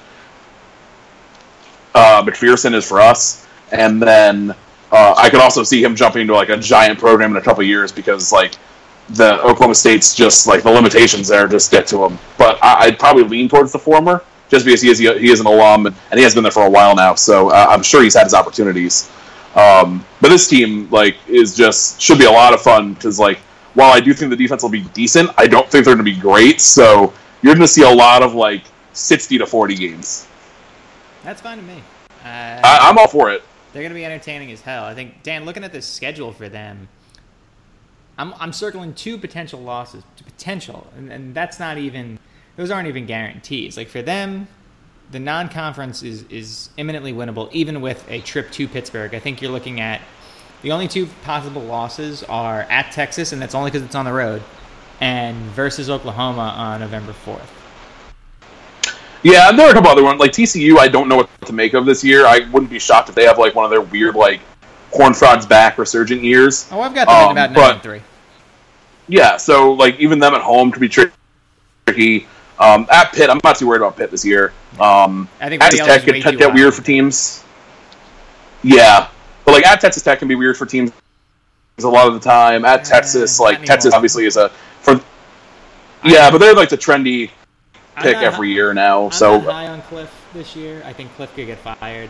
McPherson is for us. And then I could also see him jumping to like a giant program in a couple of years, because like the Oklahoma State's just like the limitations there just get to him. But I'd probably lean towards the former, just because he is an alum and he has been there for a while now. So I'm sure he's had his opportunities. But this team like should be a lot of fun, because like, while I do think the defense will be decent, I don't think they're going to be great. So you're going to see a lot of like 60-40 games. That's fine to me. I'm all for it. They're going to be entertaining as hell. I think, Dan, looking at the schedule for them, I'm circling 2 potential losses. Potential. And that's not even, those aren't even guarantees. Like for them, the non-conference is imminently winnable, even with a trip to Pittsburgh. I think you're looking at, the only 2 possible losses are at Texas, and that's only because it's on the road, and versus Oklahoma on November 4th. Yeah, and there are a couple other ones. Like TCU, I don't know what to make of this year. I wouldn't be shocked if they have like one of their weird like Horned Frogs back resurgent years. Oh, I've got them about 9-3. Yeah, so like even them at home could be tricky. At Pitt, I'm not too worried about Pitt this year. I think Texas Tech could get weird for teams. Yeah. But like at Texas Tech can be weird for teams a lot of the time. At Texas, like Texas obviously is but they're like the trendy pick every year now. I'm not high on Cliff this year. I think Cliff could get fired.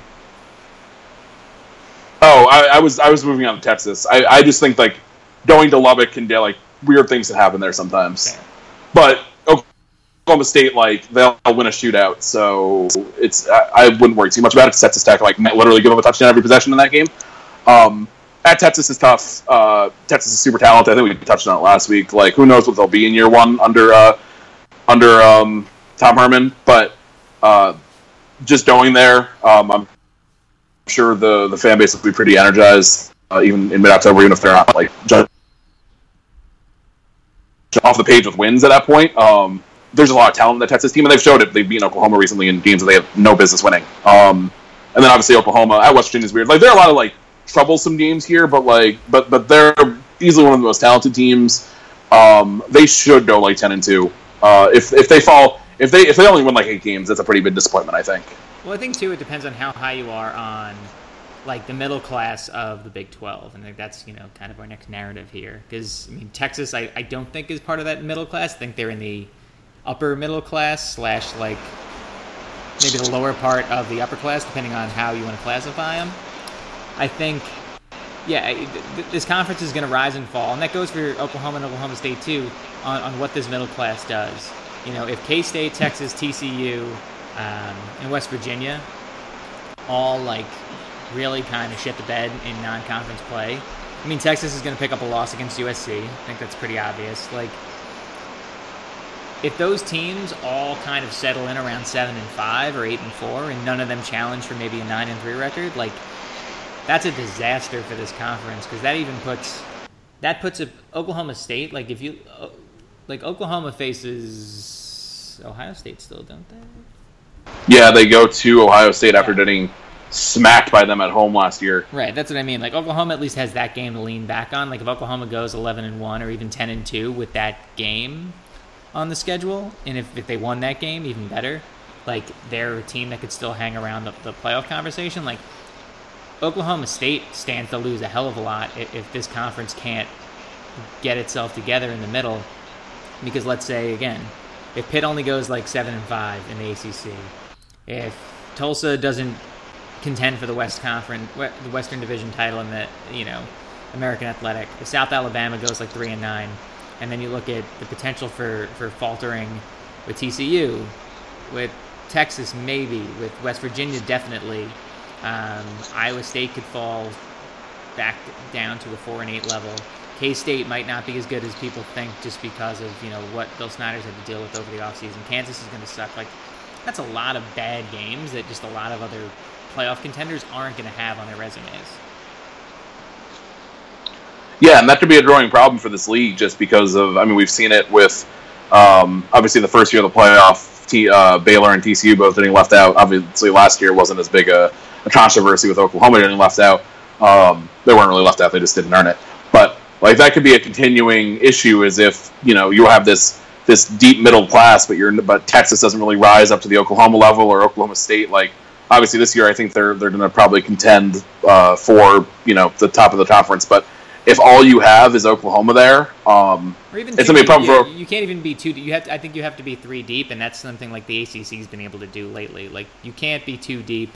Oh, I was moving on to Texas. I just think like going to Lubbock can get like weird things that happen there sometimes. Okay. But Oklahoma State, like they'll win a shootout, so I wouldn't worry too much about it. Texas Tech like might literally give up a touchdown every possession in that game. At Texas is tough. Texas is super talented. I think we touched on it last week. Like who knows what they'll be in year one under Tom Herman, but just going there, I'm sure the fan base will be pretty energized, even in mid-October, even if they're not like just off the page with wins at that point. There's a lot of talent in the Texas team, and they've showed it. They've beaten Oklahoma recently in games that they have no business winning. And then obviously Oklahoma at West Virginia is weird. Like there are a lot of like troublesome games here, but they're easily one of the most talented teams. They should go like 10-2. If they only win like 8 games, that's a pretty big disappointment, I think. Well, I think too it depends on how high you are on like the middle class of the Big 12, and I think that's kind of our next narrative here. Because I mean Texas, I don't think is part of that middle class. I think they're in the upper middle class / like maybe the lower part of the upper class, depending on how you want to classify them. I think, this conference is going to rise and fall, and that goes for Oklahoma and Oklahoma State too, on what this middle class does. If K-State, Texas, TCU, and West Virginia all like really kind of shit the bed in non-conference play. I mean, Texas is going to pick up a loss against USC. I think that's pretty obvious. Like, if those teams all kind of settle in around 7-5 or 8-4, and none of them challenge for maybe a 9-3 record, like that's a disaster for this conference, because that puts Oklahoma State, like if you like Oklahoma faces Ohio State still, don't they? Yeah, they go to Ohio State after getting smacked by them at home last year. Right, that's what I mean. Like Oklahoma at least has that game to lean back on. Like if Oklahoma goes 11-1 or even 10-2 with that game on the schedule, and if they won that game, even better. like they're a team that could still hang around the playoff conversation. Like Oklahoma State stands to lose a hell of a lot if this conference can't get itself together in the middle. Because let's say again, if Pitt only goes like 7-5 in the ACC, if Tulsa doesn't contend for the Western Division title in the American Athletic, if South Alabama goes like 3-9, and then you look at the potential for faltering with TCU, with Texas maybe, with West Virginia definitely, Iowa State could fall back down to a 4-8 level. K-State might not be as good as people think just because of what Bill Snyder's had to deal with over the offseason. Kansas is going to suck. Like that's a lot of bad games that just a lot of other playoff contenders aren't going to have on their resumes. Yeah, and that could be a growing problem for this league just because of, we've seen it with, obviously the first year of the playoff, Baylor and TCU both getting left out. Obviously last year wasn't as big a controversy with Oklahoma getting left out. They weren't really left out, they just didn't earn it. But like that could be a continuing issue as if, you have this deep middle class, but Texas doesn't really rise up to the Oklahoma level or Oklahoma State. Like, obviously this year I think they're going to probably contend for, the top of the conference, but if all you have is Oklahoma there, or even it's going to be a problem for... You can't even be too... I think you have to be 3 deep, and that's something like the ACC's been able to do lately. Like, you can't be too deep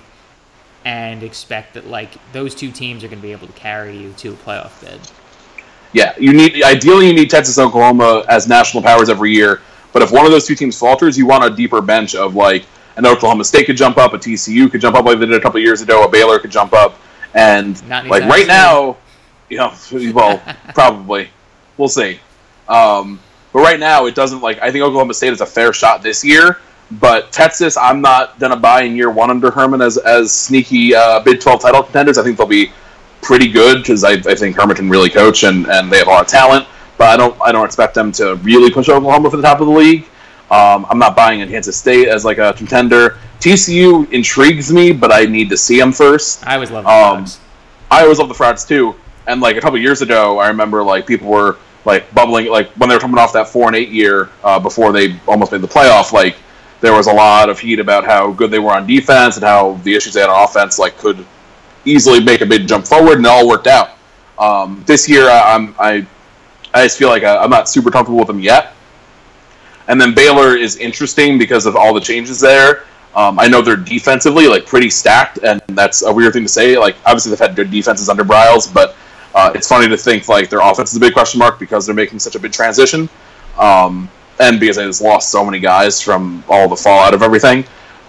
and expect that, like, those 2 teams are going to be able to carry you to a playoff bid. Yeah, ideally you need Texas and Oklahoma as national powers every year, but if one of those 2 teams falters, you want a deeper bench of, like, an Oklahoma State could jump up, a TCU could jump up like they did a couple of years ago, a Baylor could jump up, and, like, right now... well, probably. We'll see. But right now, it doesn't, I think Oklahoma State is a fair shot this year, but Texas, I'm not going to buy in year 1 under Herman as sneaky Big 12 title contenders. I think they'll be pretty good because I think Herman can really coach and they have a lot of talent, but I don't expect them to really push Oklahoma for the top of the league. I'm not buying in Kansas State as like a contender. TCU intrigues me, but I need to see them first. I always love the Frogs. I always love the Frogs too. And like a couple of years ago, I remember like people were like bubbling, like when they were coming off that 4-8 year before they almost made the playoff. Like there was a lot of heat about how good they were on defense and how the issues they had on offense like could easily make a big jump forward, and it all worked out. This year, I just feel like I'm not super comfortable with them yet. And then Baylor is interesting because of all the changes there. I know they're defensively like pretty stacked, and that's a weird thing to say. Like obviously they've had good defenses under Briles, but it's funny to think like their offense is a big question mark because they're making such a big transition, and because they just lost so many guys from all the fallout of everything.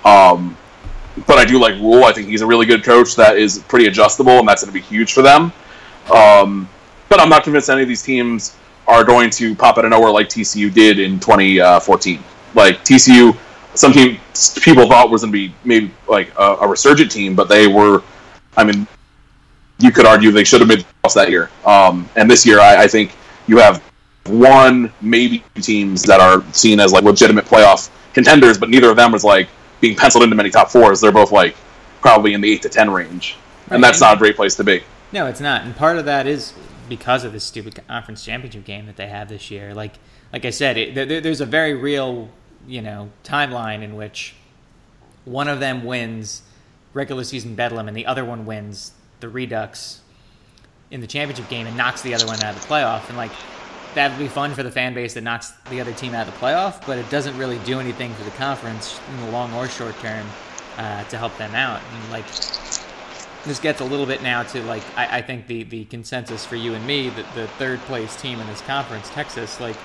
But I do like Rule. I think he's a really good coach that is pretty adjustable, and that's going to be huge for them. But I'm not convinced any of these teams are going to pop out of nowhere like TCU did in 2014. Like TCU, people thought was going to be maybe like a resurgent team, but they were. I mean, you could argue they should have made the playoffs that year. And this year, I think you have 1, maybe 2 teams that are seen as like legitimate playoff contenders, but neither of them was like being penciled into many top 4s. They're both like probably in the 8 to 10 range, and that's not a great place to be. No, it's not, and part of that is because of this stupid conference championship game that they have this year. Like I said, there's a very real, timeline in which one of them wins regular season Bedlam and the other one wins the Redux in the championship game and knocks the other one out of the playoff. And like that would be fun for the fan base that knocks the other team out of the playoff, but it doesn't really do anything for the conference in the long or short term to help them out. And like this gets a little bit now to like I think the consensus for you and me that the 3rd place team in this conference, Texas, like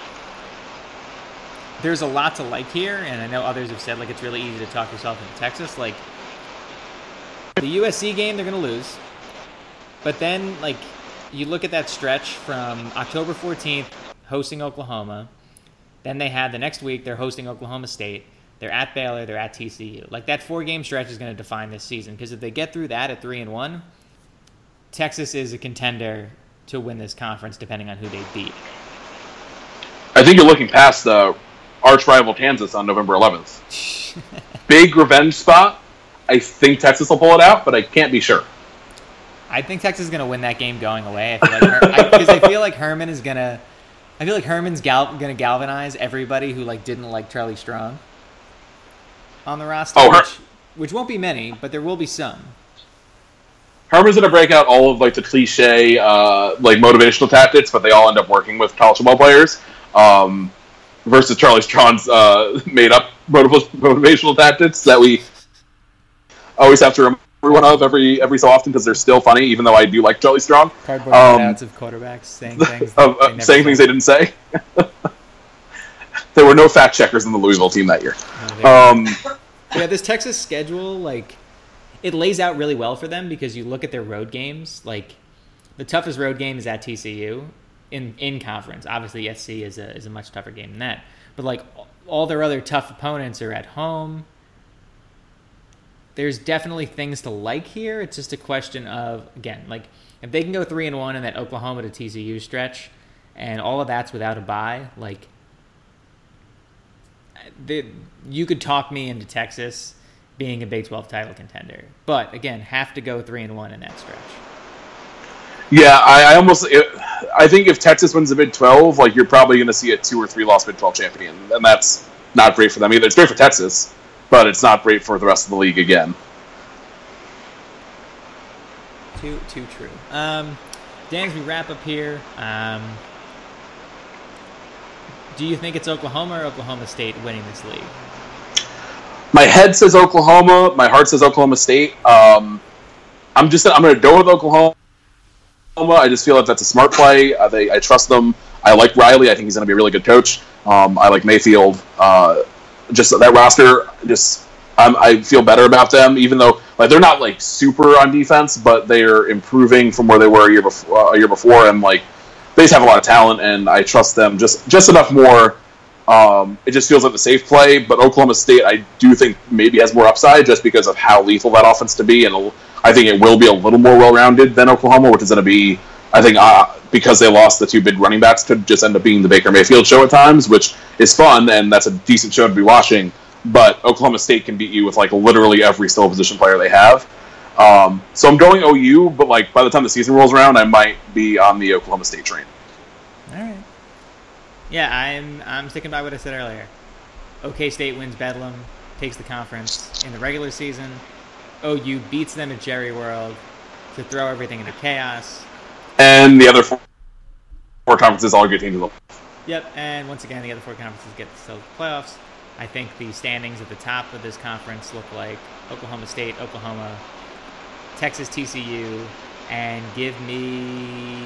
there's a lot to like here, and I know others have said like it's really easy to talk yourself into Texas. Like the USC game, they're going to lose. But then, like, you look at that stretch from October 14th, hosting Oklahoma. Then they have the next week, they're hosting Oklahoma State. They're at Baylor, they're at TCU. Like, that 4-game stretch is going to define this season. Because if they get through that at 3-1, Texas is a contender to win this conference, depending on who they beat. I think you're looking past the arch-rival Kansas on November 11th. Big revenge spot. I think Texas will pull it out, but I can't be sure. I think Texas is going to win that game going away. Because I feel like Herman is going to. I feel like Herman's going to galvanize everybody who like didn't like Charlie Strong. on the roster, which won't be many, but there will be some. Herman's going to break out all of like the cliche like motivational tactics, but they all end up working with college football players. Versus Charlie Strawn's made up motivational tactics that we always have to remember one of every so often because they're still funny, even though I do like Charlie Strong. Cardboard cutouts of quarterbacks saying things. Saying things they didn't say. There were no fact checkers in the Louisville team that year. Yeah, this Texas schedule, like, it lays out really well for them because you look at their road games. Like, the toughest road game is at TCU in conference. Obviously, SC is a much tougher game than that. But, like, all their other tough opponents are at home. There's definitely things to like here. It's just a question of, again, like, if they can go 3-1 in that Oklahoma to TCU stretch, and all of that's without a bye, like, you could talk me into Texas being a Big 12 title contender. But, again, have to go 3-1 in that stretch. Yeah, I think if Texas wins the Big 12, like, you're probably going to see a 2 or 3 loss Big 12 champion, and that's not great for them either. It's great for Texas, but it's not great for the rest of the league again. Too true. Dan, as we wrap up here, do you think it's Oklahoma or Oklahoma State winning this league? My head says Oklahoma. My heart says Oklahoma State. I'm going to go with Oklahoma. I just feel like that's a smart play. I trust them. I like Riley. I think he's going to be a really good coach. I like Mayfield. Just that roster, I feel better about them, even though like they're not like super on defense, but they are improving from where they were a year before, and like they just have a lot of talent, and I trust them just enough more. It just feels like the safe play, but Oklahoma State, I do think maybe has more upside just because of how lethal that offense to be, and I think it will be a little more well-rounded than Oklahoma, which is going to be, I think, because they lost the 2 big running backs, could just end up being the Baker Mayfield show at times, which is fun, and that's a decent show to be watching. But Oklahoma State can beat you with like literally every skill position player they have. So I'm going OU, but like by the time the season rolls around, I might be on the Oklahoma State train. All right. Yeah, I'm sticking by what I said earlier. OK State wins Bedlam, takes the conference in the regular season. OU beats them at Jerry World to throw everything into chaos. And the other 4 conferences all get teams. Yep, and once again, the other 4 conferences get to the playoffs. I think the standings at the top of this conference look like Oklahoma State, Oklahoma, Texas, TCU, and give me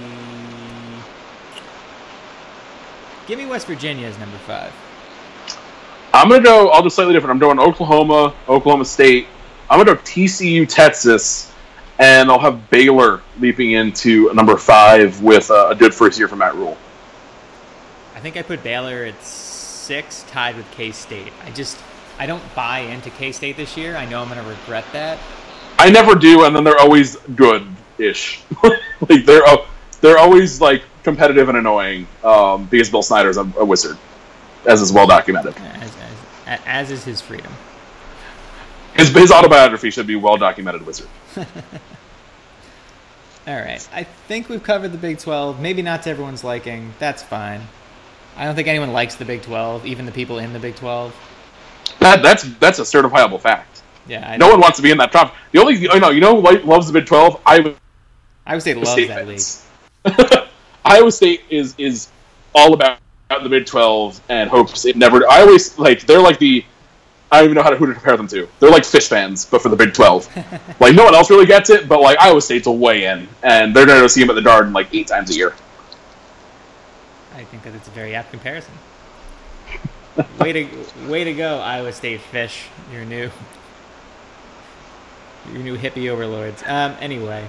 West Virginia as number 5. I'll do slightly different. I'm doing Oklahoma, Oklahoma State. I'm going to go TCU, Texas, and I'll have Baylor leaping into number 5 with a good first year for Matt Rule. I think I put Baylor at 6, tied with K-State. I don't buy into K-State this year. I know I'm going to regret that. I never do, and then they're always good-ish. Like they're always like competitive and annoying because Bill Snyder's a wizard, as is well documented. As is his freedom. His autobiography should be well documented wizard. All right, I think we've covered the Big 12. Maybe not to everyone's liking. That's fine. I don't think anyone likes the Big 12, even the people in the Big 12. That's a certifiable fact. Yeah, no one wants to be in that top. The only who loves the Big 12. Iowa State loves that league. Iowa State is all about the Big 12 and hopes it never. I always they're like the. I don't even know who to compare them to. They're like fish fans, but for the Big 12. Like no one else really gets it, but like Iowa State's a way in, and they're going to see them at the Garden like 8 times a year. I think that it's a very apt comparison. Way to go, Iowa State fish. Your new hippie overlords. Anyway,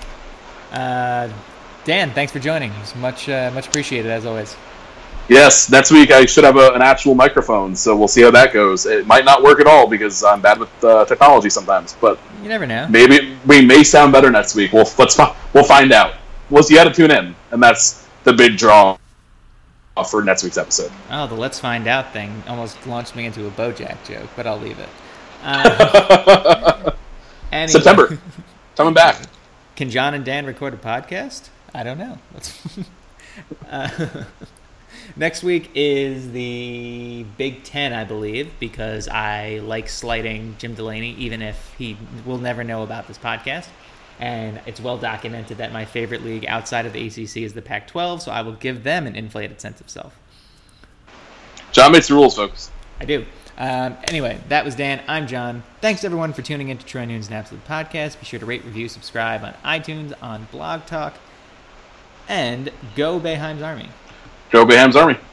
Dan, thanks for joining. It was much appreciated as always. Yes, next week I should have an actual microphone, so we'll see how that goes. It might not work at all because I'm bad with technology sometimes, but you never know. Maybe we may sound better next week. We'll find out. You got to tune in, and that's the big draw for next week's episode. Oh, the let's find out thing almost launched me into a BoJack joke, but I'll leave it. Anyway. September, coming back. Can John and Dan record a podcast? I don't know. Next week is the Big Ten, I believe, because I like slighting Jim Delaney, even if he will never know about this podcast. And it's well documented that my favorite league outside of the ACC is the Pac-12, so I will give them an inflated sense of self. John makes the rules, folks. I do. Anyway, that was Dan. I'm John. Thanks, everyone, for tuning in to Troy Nunes and Absolute Podcast. Be sure to rate, review, subscribe on iTunes, on Blog Talk, and go Boeheim's Army. Go Boeheim's Army.